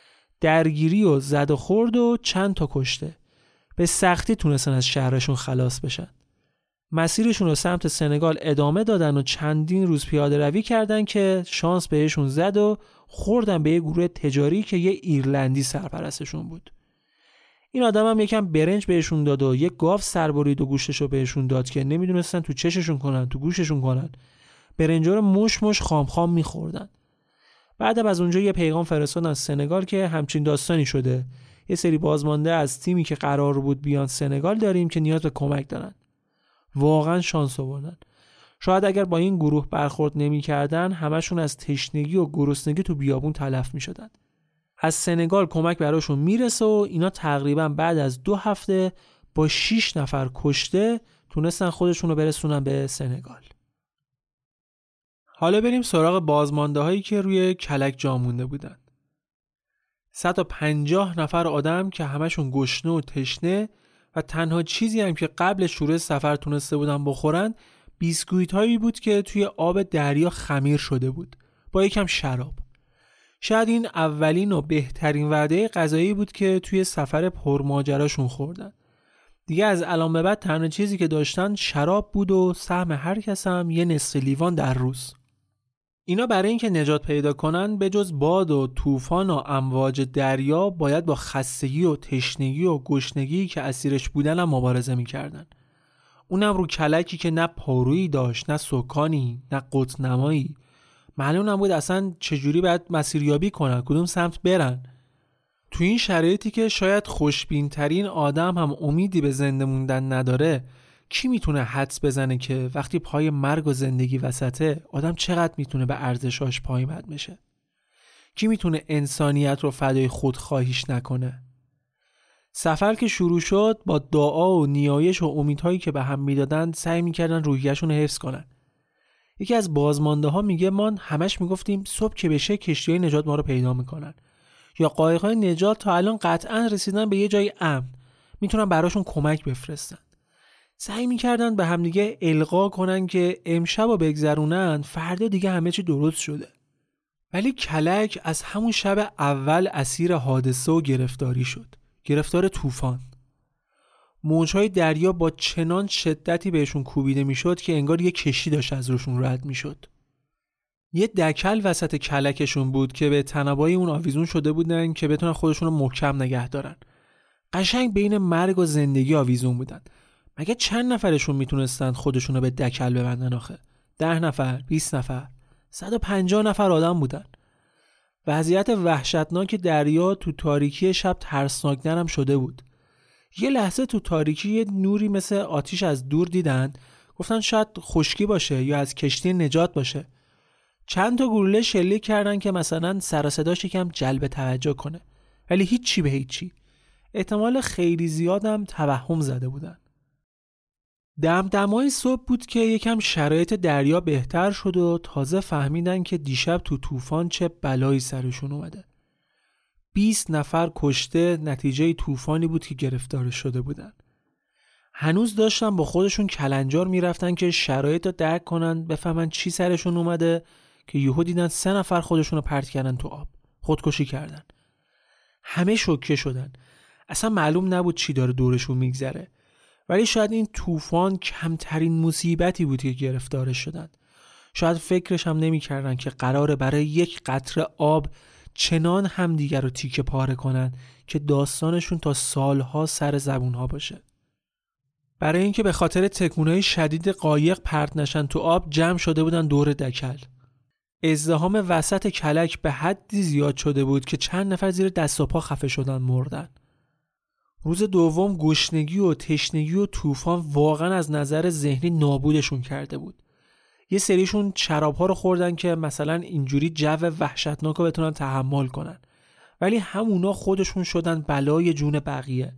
درگیری و زد و خورد و چند تا کشته. به سختی تونستن از شهرشون خلاص بشن. مسیرشون رو سمت سنگال ادامه دادن و چندین روز پیاده روی کردن که شانس بهشون زد و خوردن به یه گروه تجاری که یه ایرلندی سرپرستشون بود. این آدم هم یکم برنج بهشون داد و یک گاو سربرید و گوشتشو بهشون داد که نمیدونستن تو چششون کنن تو گوششون کنن. برنجا رو مش مش خام خام میخوردن. بعدم از اونجا یه پیغام فرستادن از سنگال که همچین داستانی شده. یه سری بازمانده از تیمی که قرار بود بیان سنگال داریم که نیاز به کمک دارن. واقعا شانس آوردن. شاید اگر با این گروه برخورد نمی‌کردن همشون از تشنگی و گرسنگی تو بیابون تلف می‌شدن. از سنگال کمک براشون میرسه و اینا تقریبا بعد از دو هفته با شش نفر کشته تونستن خودشون رو برسونن به سنگال. حالا بریم سراغ بازمانده هایی که روی کلک جا مونده بودن. صد و پنجاه نفر آدم که همشون گشنه و تشنه و تنها چیزی هم که قبل شروع سفر تونسته بودن بخورن بیسکویت هایی بود که توی آب دریا خمیر شده بود با یکم شراب. شاید این اولین و بهترین وعده غذایی بود که توی سفر پرماجراشون خوردن. دیگه از الان به بعد تنها چیزی که داشتن شراب بود و سهم هر کس هم یه نصف لیوان در روز. اینا برای اینکه نجات پیدا کنن به جز باد و طوفان و امواج دریا باید با خستگی و تشنگی و گشنگی که اسیرش بودن هم مبارزه میکردن. اونم رو کلکی که نه پارویی داشت، نه سکانی، نه قطب‌نمایی. معلوم نبود اصلا چجوری باید مسیریابی کنن، کدوم سمت برن. تو این شرایطی که شاید خوشبین ترین آدم هم امیدی به زنده موندن نداره، کی میتونه حدس بزنه که وقتی پای مرگ و زندگی وسطه آدم چقدر میتونه به ارزشاش پایمرد بشه؟ کی میتونه انسانیت رو فدای خودخواهیش نکنه؟ سفر که شروع شد با دعا و نیایش و امیدهایی که به هم میدادن سعی میکردن روحیه‌شون رو حفظ کنن. یکی از بازمانده ها میگه ما همش میگفتیم صبح که بشه کشتی‌های نجات ما رو پیدا میکنن یا قایق‌های نجات تا الان قطعاً رسیدن به یه جای امن، میتونن براشون کمک بفرستن. سعی میکردن به هم دیگه القا کنن که امشب رو بگذرونن فردا دیگه همه چی درست شده. ولی کلک از همون شب اول اسیر حادثه و گرفتاری شد. گرفتار طوفان. موجهای دریا با چنان شدتی بهشون کوبیده میشد که انگار یه کشتی داشت از روشون رد میشد. یه دکل وسط کلکشون بود که به تنابای اون آویزون شده بودن که بتونن خودشون رو محکم نگه دارن. قشنگ بین مرگ و زندگی آویزون بودن. مگه چند نفرشون میتونستن خودشون رو به دکل ببندن آخه؟ ده نفر، بیست نفر، صد و پنجاه نفر آدم بودن. وضعیت وحشتناک دریا تو تاریکی شب ترسناک‌تر هم شده بود. یه لحظه تو تاریکی یه نوری مثل آتیش از دور دیدن، گفتن شاید خشکی باشه یا از کشتی نجات باشه. چند تا گلوله شلیک کردن که مثلا سر و صداش یکم جلب توجه کنه، ولی هیچی به هیچی. احتمال خیلی زیادم توهم زده بودن. دمدمای صبح بود که یکم شرایط دریا بهتر شد و تازه فهمیدن که دیشب تو طوفان چه بلایی سرشون اومده. بیست نفر کشته نتیجه طوفانی بود که گرفتار شده بودن. هنوز داشتن با خودشون کلنجار میرفتن که شرایط رو درک کنن، بفهمن چی سرشون اومده، که یهو دیدن سه نفر خودشون رو پرت کردن تو آب، خودکشی کردن. همه شوکه شدن. اصلا معلوم نبود چی داره دورشون میگذره. ولی شاید این طوفان کمترین مصیبتی بود که گرفتارش شدن. شاید فکرش هم نمی کردن که قراره برای یک قطره آب چنان هم دیگر رو تیکه پاره کنن که داستانشون تا سالها سر زبونها باشه. برای اینکه به خاطر تکونهای شدید قایق پرت نشن تو آب جمع شده بودن دور دکل. ازدحام وسط کلک به حدی زیاد شده بود که چند نفر زیر دست و پا خفه شدن مردن. روز دوم گشنگی و تشنگی و طوفان واقعا از نظر ذهنی نابودشون کرده بود. یه سریشون شراب‌ها رو خوردن که مثلا اینجوری جو وحشتناک رو بتونن تحمل کنن، ولی همونا خودشون شدن بلای جون بقیه.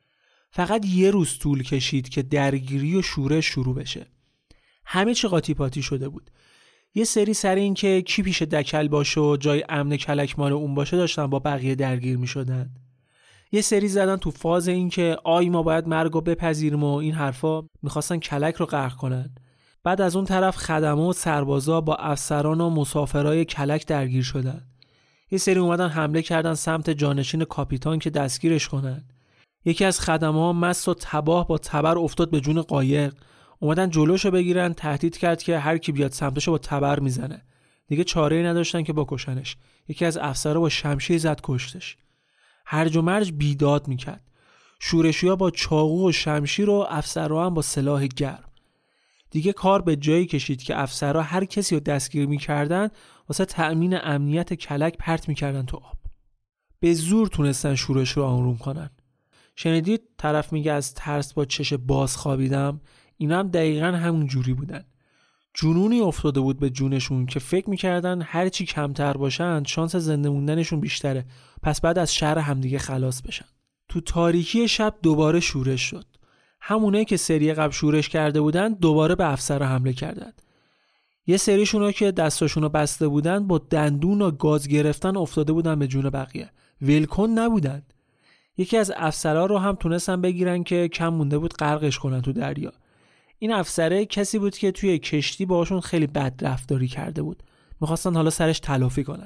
فقط یه روز طول کشید که درگیری و شورش شروع بشه. همه چی قاطی پاتی شده بود. یه سری سر این که کی پیش دکل باشه و جای امن کلک مال اون باشه داشتن با بقیه درگیر می شدن. یه سری زدن تو فاز این که آی ما باید مرگو بپذیریم و این حرفا، میخواستن کلک رو غرق کنن. بعد از اون طرف خدمه و سربازا با افسران و مسافرای کلک درگیر شدن. یه سری اومدن حمله کردن سمت جانشین کاپیتان که دستگیرش کنن. یکی از خدمه ها مست و تباه با تبر افتاد به جون قایق. اومدن جلوشو بگیرن، تهدید کرد که هر کی بیاد سمتشو با تبر میزنه. دیگه چاره‌ای نداشتن که بکشنش. یکی از افسرها با شمشیر زد کشتش. هرج و مرج بیداد میکرد. شورشی‌ها با چاقو و شمشیر و افسرها هم با سلاح گرم. دیگه کار به جایی کشید که افسرها هر کسی رو دستگیر میکردن واسه تأمین امنیت کلک پرت میکردن تو آب. به زور تونستن شورش رو آروم کنن. شنیدید طرف میگه از ترس با چش باز خوابیدم؟ اینا هم دقیقاً همون جوری بودن. جنونی افتاده بود به جونشون که فکر میکردن هر چی کمتر باشن شانس زنده موندنشون بیشتره، پس بعد از شر همدیگه خلاص بشن. تو تاریکی شب دوباره شورش شد. همونایی که سری قبل شورش کرده بودن دوباره به افسرها حمله کردند. یه سریشون که دستاشون رو بسته بودن با دندون و گاز گرفتن افتاده بودن به جون بقیه. ولکن نبودن. یکی از افسرها رو هم تونستن بگیرن که کم مونده بود غرقش کنن تو دریا. این افسره کسی بود که توی کشتی باهاشون خیلی بد رفتاری کرده بود. میخواستن حالا سرش تلافی کنن.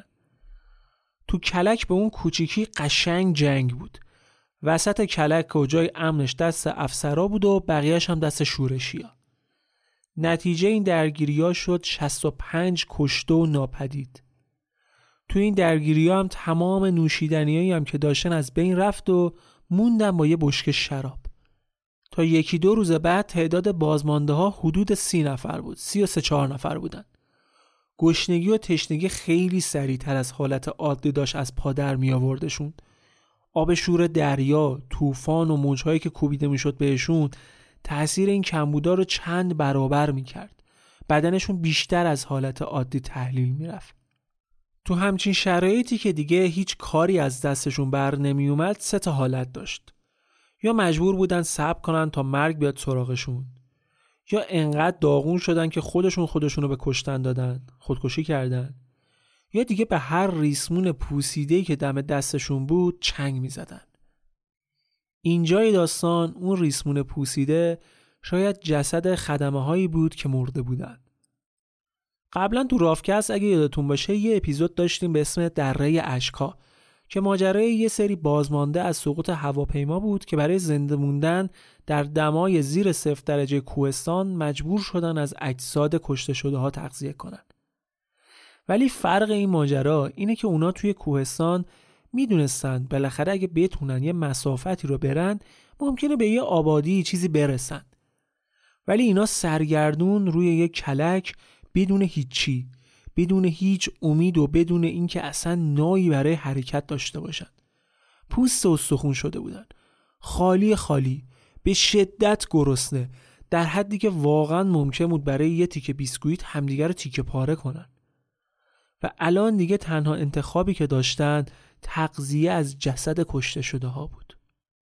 تو کلک به اون کوچیکی قشنگ جنگ بود. وسط کلک و جای امنش دست افسرا بود و بقیهش هم دست شورشیا. نتیجه این درگیری‌ها شد شصت و پنج کشته و ناپدید. تو این درگیری‌ها هم تمام نوشیدنیایی هم که داشتن از بین رفت و موندن با یه بشکه شراب. تا یکی دو روز بعد تعداد بازمانده ها حدود سی نفر بود. سی و سه چهار نفر بودن. گشنگی و تشنگی خیلی سریعتر از حالت عادی داشت از پا در می آوردشون. آب شور دریا، طوفان و موجهایی که کوبیده می شد بهشون تأثیر این کمبودا رو چند برابر می کرد. بدنشون بیشتر از حالت عادی تحلیل می رفت. تو همچین شرایطی که دیگه هیچ کاری از دستشون بر نمی اومد سه تا حالت داشت. یا مجبور بودن صبر کنن تا مرگ بیاد سراغشون، یا انقدر داغون شدن که خودشون خودشونو به کشتن دادن، خودکشی کردن، یا دیگه به هر ریسمون پوسیده‌ای که دم دستشون بود چنگ می زدن. اینجای داستان اون ریسمون پوسیده شاید جسد خدمه هایی بود که مرده بودن. قبلا تو رافکست اگه یادتون باشه یه اپیزود داشتیم به اسم دره اشک‌ها که ماجرای یه سری بازمانده از سقوط هواپیما بود که برای زنده موندن در دمای زیر صفر درجه کوهستان مجبور شدن از اجساد کشته شده ها تغذیه کنن. ولی فرق این ماجرا اینه که اونا توی کوهستان میدونستن بالاخره اگه بتونن یه مسافتی رو برن ممکنه به یه آبادی چیزی برسن. ولی اینا سرگردون روی یه کلک بدون هیچی، بدون هیچ امید و بدون اینکه اصلا نایی برای حرکت داشته باشن. پوست استخون شده بودن. خالی خالی، به شدت گرسنه، در حدی که واقعا ممکن بود برای یه تیکه بیسکویت همدیگر رو تیکه پاره کنن. و الان دیگه تنها انتخابی که داشتن تغذیه از جسد کشته شده ها بود.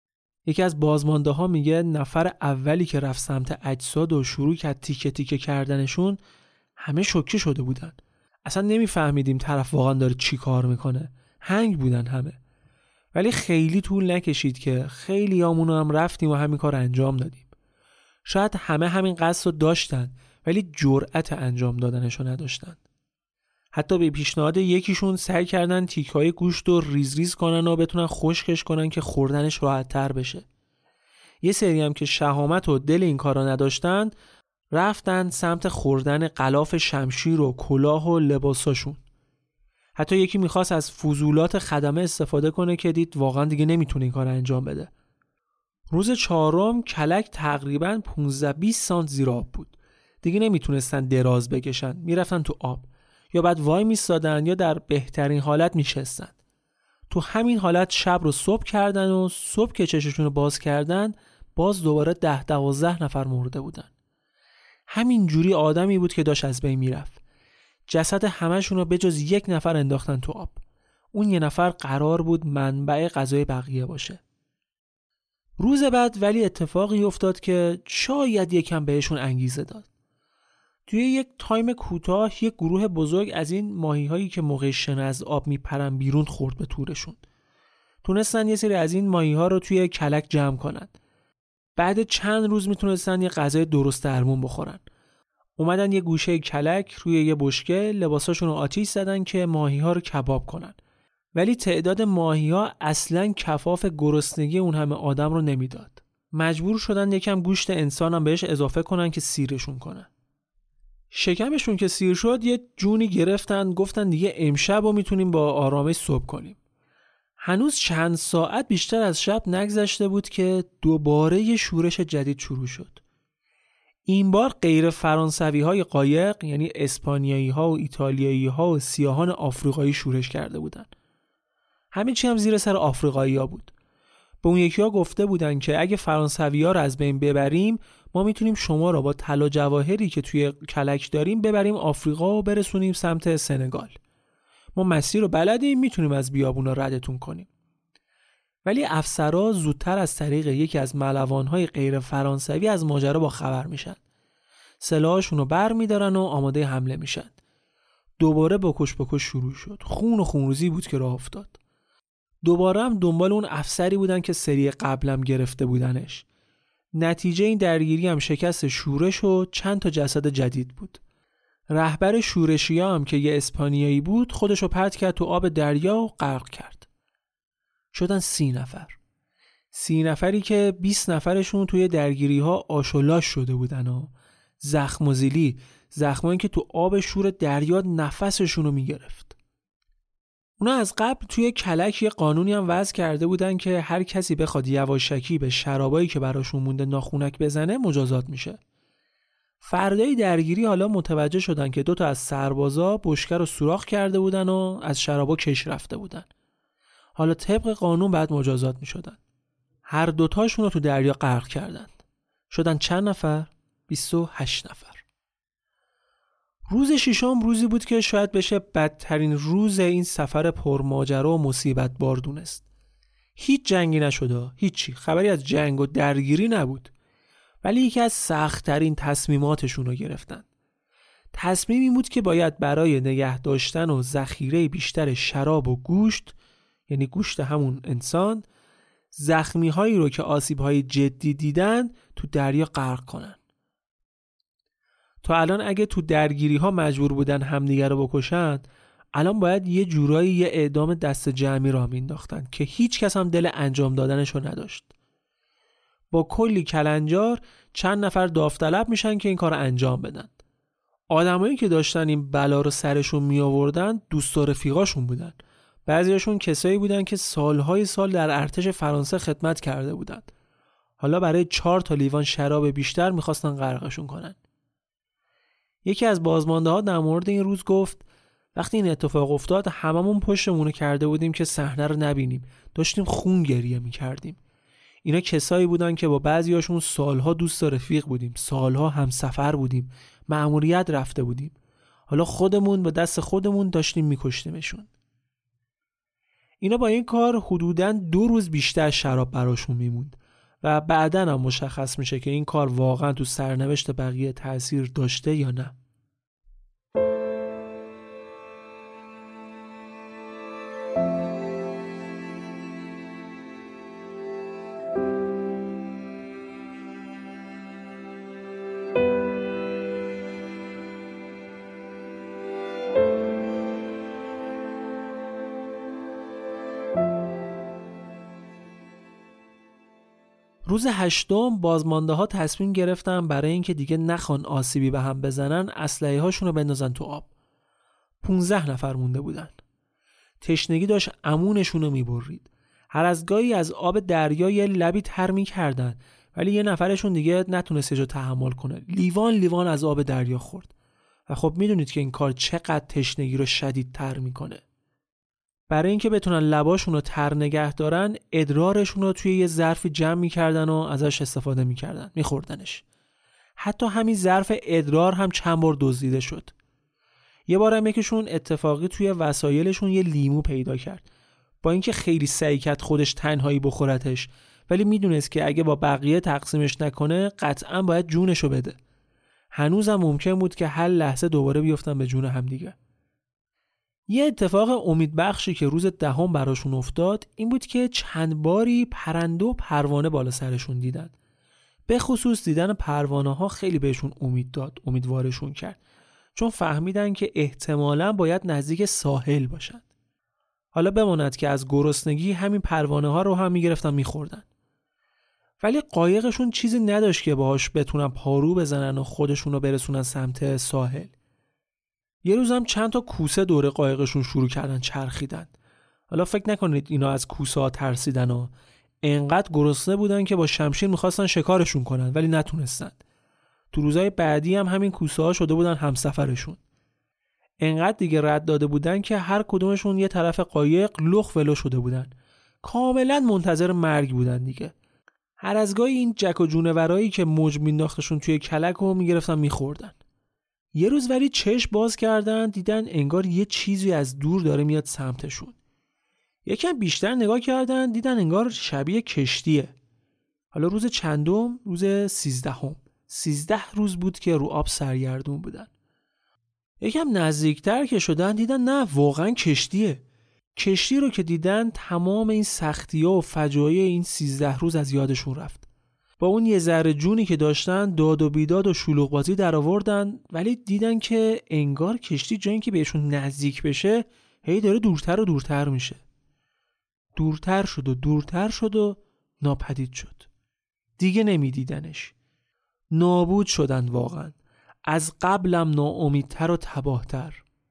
یکی از بازمانده ها میگه نفر اولی که رفت سمت اجساد و شروع کرد تیکه تیکه کردنشون، همه شوکه شده بودن. اصلا نمیفهمیدیم طرف واقعا داره چی کار میکنه. هنگ بودن همه. ولی خیلی طول نکشید که خیلی آمونو هم رفتیم و همین کار انجام دادیم. شاید همه همین قصد رو داشتن ولی جرأت انجام دادنشو نداشتن. حتی به پیشنهاد یکیشون سعی کردن تیک‌های گوشت رو ریز ریز کنن و بتونن خشکش کنن که خوردنش راحت‌تر بشه. یه سری هم که شهامت و دل این کارا نداشتن رفتن سمت خوردن غلاف شمشیر و کلاه و لباساشون. حتی یکی میخواست از فضولات خدمه استفاده کنه که دید واقعا دیگه نمیتونه این کار انجام بده. روز چهارم کلک تقریباً پانزده بیست سانت زیر آب بود. دیگه نمیتونستن دراز بکشن، میرفتن تو آب. یا بعد وای میستادن یا در بهترین حالت میشستن. تو همین حالت شب رو صبح کردن و صبح که چششون رو باز کردن باز دوباره ده دوازده نفر مرده بودن. همین جوری آدمی بود که داشت از بین میرفت. جسد همشون رو به جز یک نفر انداختن تو آب. اون یه نفر قرار بود منبع غذای بقیه باشه. روز بعد ولی اتفاقی افتاد که شاید یکم بهشون انگیزه داد. توی یک تایم کوتاه یک گروه بزرگ از این ماهی‌هایی که موقع شنا از آب میپرن بیرون خورد به تورشون. تونستن یه سری از این ماهی‌ها رو توی کلک جمع کنن. بعد چند روز میتونستن یه غذای درست درمون بخورن. اومدن یه گوشه کلک روی یه بشکه لباساشون رو آتیش زدن که ماهی‌ها رو کباب کنن. ولی تعداد ماهی‌ها اصلاً کفاف گرسنگی اون همه آدم رو نمیداد. مجبور شدن یکم گوشت انسان هم بهش اضافه کنن که سیرشون کنن. شکمشون که سیر شد یه جونی گرفتن، گفتن دیگه امشب رو میتونیم با آرامش صبح کنیم. هنوز چند ساعت بیشتر از شب نگذشته بود که دوباره یه شورش جدید شروع شد. این بار غیر فرانسوی های قایق یعنی اسپانیایی ها و ایتالیایی ها و سیاهان آفریقایی شورش کرده بودن. همه چی هم زیر سر آفریقایی ها بود. به اون یکی ها گفته بودن که اگه فرانسوی ها رو از بین ببریم ما میتونیم شما را با طلا جواهری که توی کلک داریم ببریم آفریقا و برسونیم سمت سنگال. ما مسیر رو بلدیم، میتونیم از بیابونا ردتون کنیم. ولی افسرها زودتر از طریق یکی از ملوانهای غیر فرانسوی از ماجرا با خبر میشن. سلاحشون رو بر میدارن و آماده حمله میشن. دوباره بکش بکش شروع شد. خون و خونریزی بود که راه افتاد. دوباره هم دنبال اون افسری بودن که سری قبلم گرفته بودنش. نتیجه این درگیری هم شکست شورش و چند تا جسد جدید بود. رهبر شورشی‌ها هم که یه اسپانیایی بود خودشو پرت کرد تو آب دریا و غرق کرد. شدن سی نفر. سی نفری که بیست نفرشون توی درگیری‌ها آشولاش شده بودن و زخم و زیلی، زخمایی که تو آب شور دریا نفسشون رو میگرفت. اونا از قبل توی کلک یه قانونی هم وضع کرده بودن که هر کسی بخواد یواشکی به شرابایی که براشون مونده ناخونک بزنه مجازات میشه. فردای درگیری حالا متوجه شدن که دوتا از سربازا بشکه رو سوراخ کرده بودن و از شرابا کش رفته بودن. حالا طبق قانون بعد مجازات میشدن. هر دوتاشون رو تو دریا غرق کردن. شدن چند نفر؟ بیست و هشت نفر. روز ششم روزی بود که شاید بشه بدترین روز این سفر پرماجرا و مصیبت بار دونست. هیچ جنگی نشده، هیچی، خبری از جنگ و درگیری نبود. ولی یکی از سخت‌ترین تصمیماتشون رو گرفتن. تصمیم این بود که باید برای نگه داشتن و ذخیره بیشتر شراب و گوشت، یعنی گوشت همون انسان، زخمی‌هایی رو که آسیب‌های جدی دیدن تو دریا غرق کنن. تا الان اگه تو درگیری‌ها مجبور بودن همدیگه رو بکشن، الان باید یه جورایی یه اعدام دست جمعی راه مینداختن که هیچ کس هم دل انجام دادنش رو نداشت. با کلی کلنجار چند نفر داوطلب میشن که این کار رو انجام بدن. آدمایی که داشتن این بلا رو سرشون می آوردن دوست و رفیقاشون بودن. بعضیاشون کسایی بودن که سالهای سال در ارتش فرانسه خدمت کرده بودن. حالا برای چهار تا لیوان شراب بیشتر میخواستن غرقشون کنن. یکی از بازمانده ها در مورد این روز گفت وقتی این اتفاق افتاد هممون پشتمون کرده بودیم که صحنه رو نبینیم. داشتیم خون گریه میکردیم. اینا کسایی بودن که با بعضیاشون سالها دوست و رفیق بودیم، سالها همسفر بودیم، مأموریت رفته بودیم. حالا خودمون با دست خودمون داشتیم میکشتیمشون. اینا با این کار حدوداً دو روز بیشتر شراب براشون میموند. و بعداً هم مشخص میشه که این کار واقعاً تو سرنوشت بقیه تأثیر داشته یا نه. روز هشتم بازمانده ها تصمیم گرفتن برای اینکه دیگه نخوان آسیبی به هم بزنن اسلحه هاشون رو بندازن تو آب. پونزده نفر مونده بودن. تشنگی داشت امونشون رو میبرید. هر از گاهی از آب دریا یه لبی تر میکردن ولی یه نفرشون دیگه نتونست یه جا تحمل کنه. لیوان لیوان از آب دریا خورد. و خب میدونید که این کار چقدر تشنگی رو شدید تر میکنه. برای اینکه بتونن لباشون رو تر نگه دارن ادرارشون رو توی یه ظرفی جمع میکردن و ازش استفاده میکردن، میخوردنش. حتی همین ظرف ادرار هم چند بار دزدیده شد. یه بار هم یکیشون اتفاقی توی وسایلشون یه لیمو پیدا کرد. با اینکه خیلی سعی کرد خودش تنهایی بخورتش ولی میدونست که اگه با بقیه تقسیمش نکنه قطعاً باید جونشو بده. هنوزم ممکن بود که هر لحظه دوباره بیفتن به جون همدیگه. یه اتفاق امیدبخشی که روز دهم براشون افتاد این بود که چند باری پرنده و پروانه بالا سرشون دیدن. به خصوص دیدن پروانه ها خیلی بهشون امید داد، امیدوارشون کرد، چون فهمیدن که احتمالاً باید نزدیک ساحل باشن. حالا بماند که از گرسنگی همین پروانه ها رو هم میگرفتن میخوردن. ولی قایقشون چیزی نداشت که باهاش بتونن پارو بزنن و خودشون رو برسونن سمت ساحل. یه روز هم چند تا کوسه دور قایقشون شروع کردن چرخیدن. حالا فکر نکنید اینا از کوسه ها ترسیدن و انقدر گرسنه بودن که با شمشیر میخواستن شکارشون کنن ولی نتونستن. تو روزهای بعدی هم همین کوسه ها شده بودن همسفرشون. انقدر دیگه رد داده بودن که هر کدومشون یه طرف قایق لخ ولو شده بودن. کاملا منتظر مرگ بودن دیگه. هر از گاهی این جک و جونورایی که موج مینداختشون توی کلک رو میگرفتن میخوردن. یه روز ولی چشم باز کردن دیدن انگار یه چیزی از دور داره میاد سمتشون. یکم بیشتر نگاه کردن دیدن انگار شبیه کشتیه. حالا روز چندم؟ روز سیزدهم. سیزده روز بود که رو آب سرگردون بودن. یکم نزدیکتر که شدن دیدن نه واقعا کشتیه. کشتی رو که دیدن تمام این سختی‌ها و فجایع این سیزده روز از یادشون رفت. با اون یه ذره جونی که داشتن داد و بیداد و شلوغ بازی در آوردن ولی دیدن که انگار کشتی جایی که بهشون نزدیک بشه هی داره دورتر و دورتر میشه. دورتر شد و دورتر شد و ناپدید شد. دیگه نمیدیدنش. نابود شدن واقعا. از قبلم ناامیدتر و تباهتر.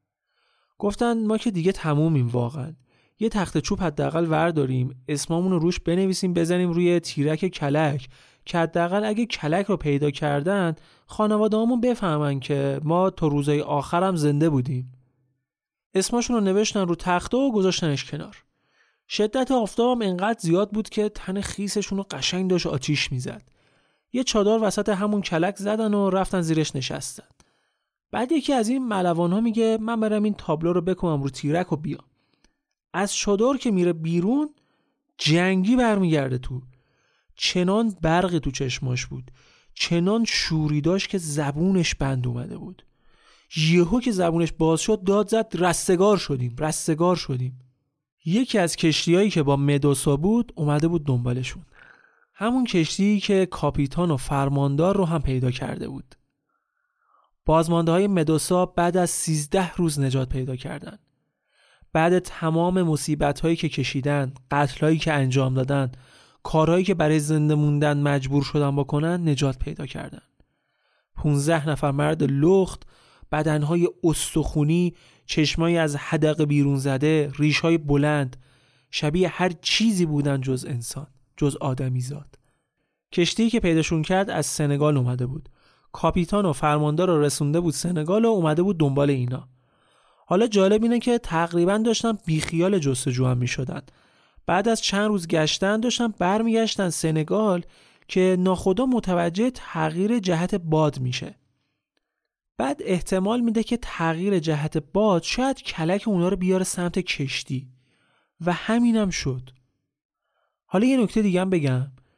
گفتن ما که دیگه تمومیم واقعا. یه تخت چوب حداقل ورداریم، اسممون رو روش بنویسیم بزنیم روی تیرک کلک که حداقل اگه کلک رو پیدا کردن خانواده‌هامون بفهمن که ما تا روزهای آخرم زنده بودیم. اسمشون رو نوشتن رو تخته و گذاشتنش کنار. شدت آفتاب انقدر زیاد بود که تن خیسشون رو قشنگ داشت آتیش میزد. یه چادر وسط همون کلک زدن و رفتن زیرش نشستن. بعد یکی از این ملوان‌ها میگه من برم این تابلو رو بکنم رو تیرک و بیام. از چادر که میره بیرون جنگی برمیگرده تو. چنان برقی تو چشماش بود، چنان شوری داشت که زبونش بند اومده بود. یهو که زبونش باز شد داد زد رستگار شدیم رستگار شدیم. یکی از کشتیایی که با مدوسا بود اومده بود دنبالشون. همون کشتی که کاپیتان و فرماندار رو هم پیدا کرده بود. بازمانده های مدوسا بعد از سیزده روز نجات پیدا کردن. بعد تمام مصیبت هایی که کشیدن، قتل هایی که انجام دادن، کارهایی که برای زنده موندن مجبور شدن بکنن، نجات پیدا کردن. پونزده نفر مرد لخت، بدنهای استخونی، چشمایی از حدقه بیرون زده، ریشهای بلند، شبیه هر چیزی بودن جز انسان، جز آدمی زاد. کشتی که پیداشون کرد از سنگال اومده بود. کاپیتان و فرماندار رو رسونده بود سنگال و اومده بود دنبال اینا. حالا جالب اینه که تقریبا داشتن بیخیال جستجو هم می شدن. بعد از چند روز گشتن داشتن برمیگشتن سنگال که ناخدا متوجه تغییر جهت باد میشه. بعد احتمال میده که تغییر جهت باد شاید کلک اونا رو بیاره سمت کشتی و همینم شد. حالا یه نکته دیگه هم بگم.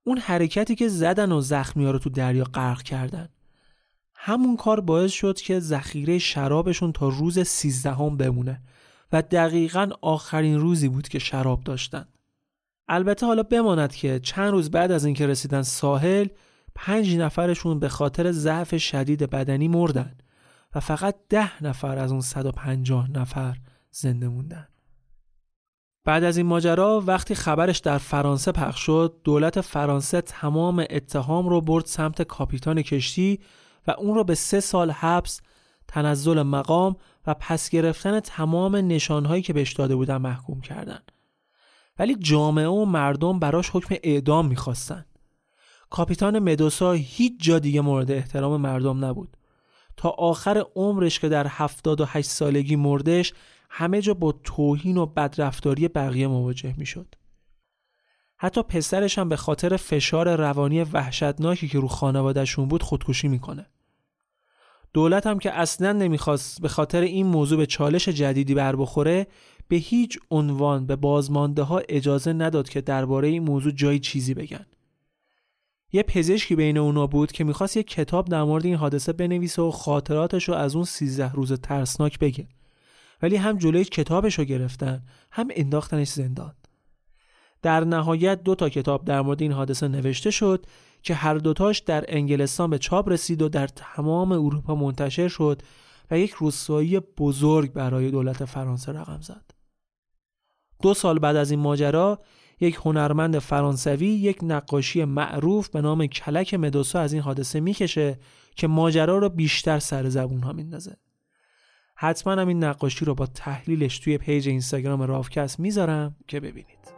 اون حرکتی که زدن و زخمی‌ها رو تو دریا غرق کردن، همون کار باعث شد که ذخیره شرابشون تا روز سیزدهم بمونه و دقیقاً آخرین روزی بود که شراب داشتن. البته حالا بماند که چند روز بعد از اینکه رسیدن ساحل، پنج نفرشون به خاطر ضعف شدید بدنی مردن و فقط ده نفر از اون صد و پنجاه نفر زنده موندن. بعد از این ماجرا وقتی خبرش در فرانسه پخش شد، دولت فرانسه تمام اتهام رو برد سمت کاپیتان کشتی و اون رو به سه سال حبس، تنزل مقام و پس گرفتن تمام نشانهایی که بهش داده بودن محکوم کردن. ولی جامعه و مردم براش حکم اعدام میخواستن. کاپیتان مدوسا هیچ جا دیگه مورد احترام مردم نبود. تا آخر عمرش که در هفتاد و هشت سالگی مردش، همه جا با توهین و بدرفتاری بقیه مواجه میشد. حتی پسرش هم به خاطر فشار روانی وحشتناکی که رو خانواده‌شون بود خودکشی میکنه. دولت هم که اصلاً نمیخواست به خاطر این موضوع به چالش جدیدی بر بخوره، به هیچ عنوان به بازمانده ها اجازه نداد که درباره این موضوع جای چیزی بگن. یه پزشکی بین اونا بود که میخواست یه کتاب در مورد این حادثه بنویسه و خاطراتش رو از اون سیزده روز ترسناک بگه. ولی هم جلوی کتابش رو گرفتن، هم انداختنش زندان. در نهایت دو تا کتاب در مورد این حادثه نوشته شد که هر دوتاش در انگلستان به چاپ رسید و در تمام اروپا منتشر شد و یک رسوایی بزرگ برای دولت فرانسه رقم زد. دو سال بعد از این ماجرا، یک هنرمند فرانسوی یک نقاشی معروف به نام کلک مدوسا از این حادثه میکشه که ماجرا رو بیشتر سر زبون ها میندازه. حتما هم این نقاشی رو با تحلیلش توی پیج اینستاگرام رافکست میذارم که ببینید.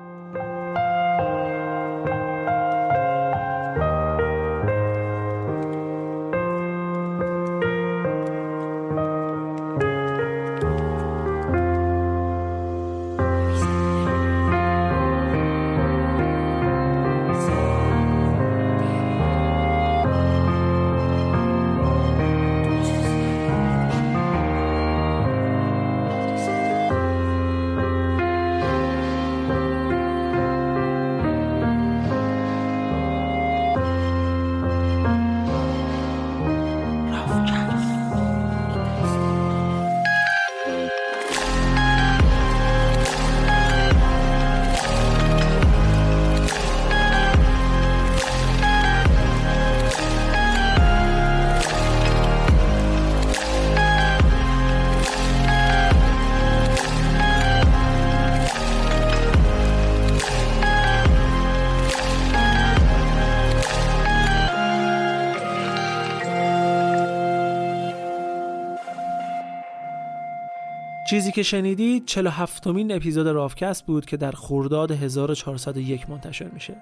چیزی که شنیدید چهل و هفتمین اپیزود رافکست بود که در خرداد هزار و چهارصد و یک منتشر میشه.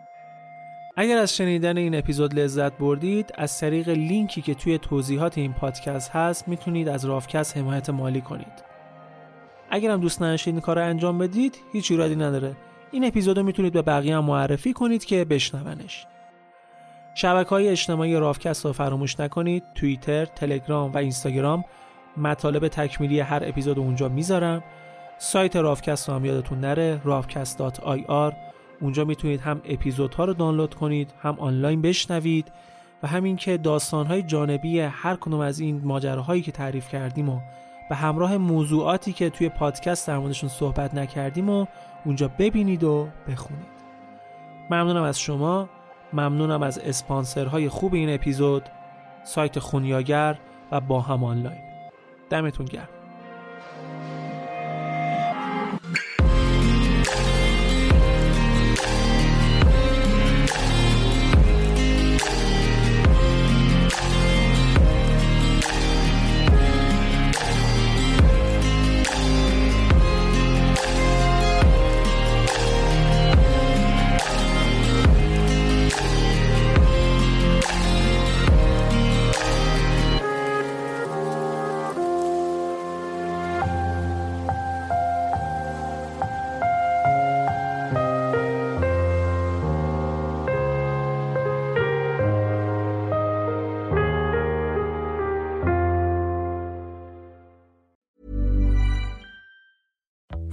اگر از شنیدن این اپیزود لذت بردید، از طریق لینکی که توی توضیحات این پادکست هست میتونید از رافکست حمایت مالی کنید. اگر هم دوست نداشتید این کار رو انجام بدید، هیچ ایرادی نداره. این اپیزودو میتونید به بقیه هم معرفی کنید که بشنونش. شبکه‌های اجتماعی رافکست رو فراموش نکنید. توییتر، تلگرام و اینستاگرام مطالب تکمیلی هر اپیزود اونجا میذارم. سایت رافکست رو هم یادتون نره، رافکست دات آی آر. اونجا میتونید هم اپیزودها رو دانلود کنید، هم آنلاین بشنوید و همین که داستانهای جانبی هر کدوم از این ماجراهایی که تعریف کردیم و به همراه موضوعاتی که توی پادکست در موردشون صحبت نکردیم و اونجا ببینید و بخونید. ممنونم از شما، ممنونم از اسپانسرهای خوب این اپیزود، سایت خونیاگر و با هم آنلاین. دمتون گرم.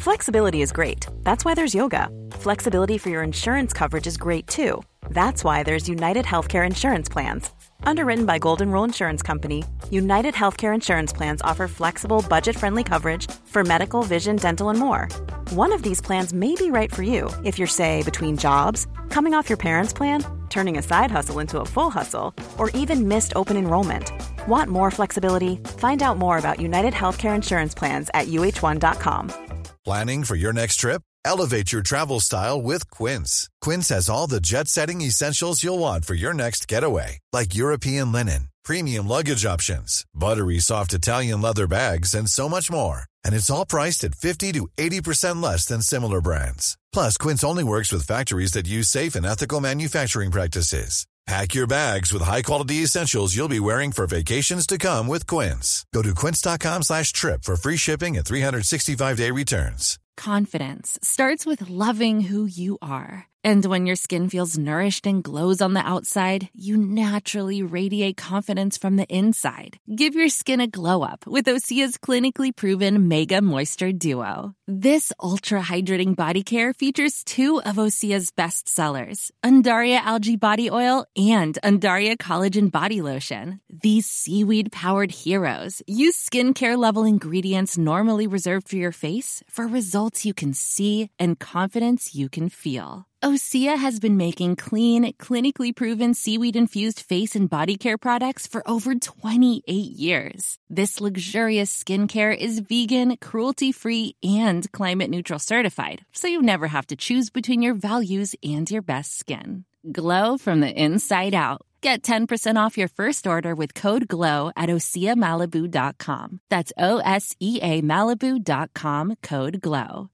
Flexibility is great. That's why there's yoga. Flexibility for your insurance coverage is great too. That's why there's United Healthcare Insurance Plans. Underwritten by Golden Rule Insurance Company, United Healthcare Insurance Plans offer flexible, budget-friendly coverage for medical, vision, dental, and more. One of these plans may be right for you if you're, say, between jobs, coming off your parents' plan, turning a side hustle into a full hustle, or even missed open enrollment. Want more flexibility? Find out more about United Healthcare Insurance Plans at U H one dot com. Planning for your next trip? Elevate your travel style with Quince. Quince has all the jet-setting essentials you'll want for your next getaway, like European linen, premium luggage options, buttery soft Italian leather bags, and so much more. And it's all priced at fifty to eighty percent less than similar brands. Plus, Quince only works with factories that use safe and ethical manufacturing practices. Pack your bags with high-quality essentials you'll be wearing for vacations to come with Quince. Go to quince.com slash trip for free shipping and three sixty-five day returns. Confidence starts with loving who you are. And when your skin feels nourished and glows on the outside, you naturally radiate confidence from the inside. Give your skin a glow-up with Osea's clinically proven Mega Moisture Duo. This ultra-hydrating body care features two of Osea's best sellers, Undaria Algae Body Oil and Undaria Collagen Body Lotion. These seaweed-powered heroes use skincare-level ingredients normally reserved for your face for results you can see and confidence you can feel. Osea has been making clean, clinically proven seaweed-infused face and body care products for over twenty-eight years. This luxurious skincare is vegan, cruelty-free, and climate-neutral certified, so you never have to choose between your values and your best skin. Glow from the inside out. Get ten percent off your first order with code GLOW at Osea Malibu dot com. That's O S E A Malibu dot com, code GLOW.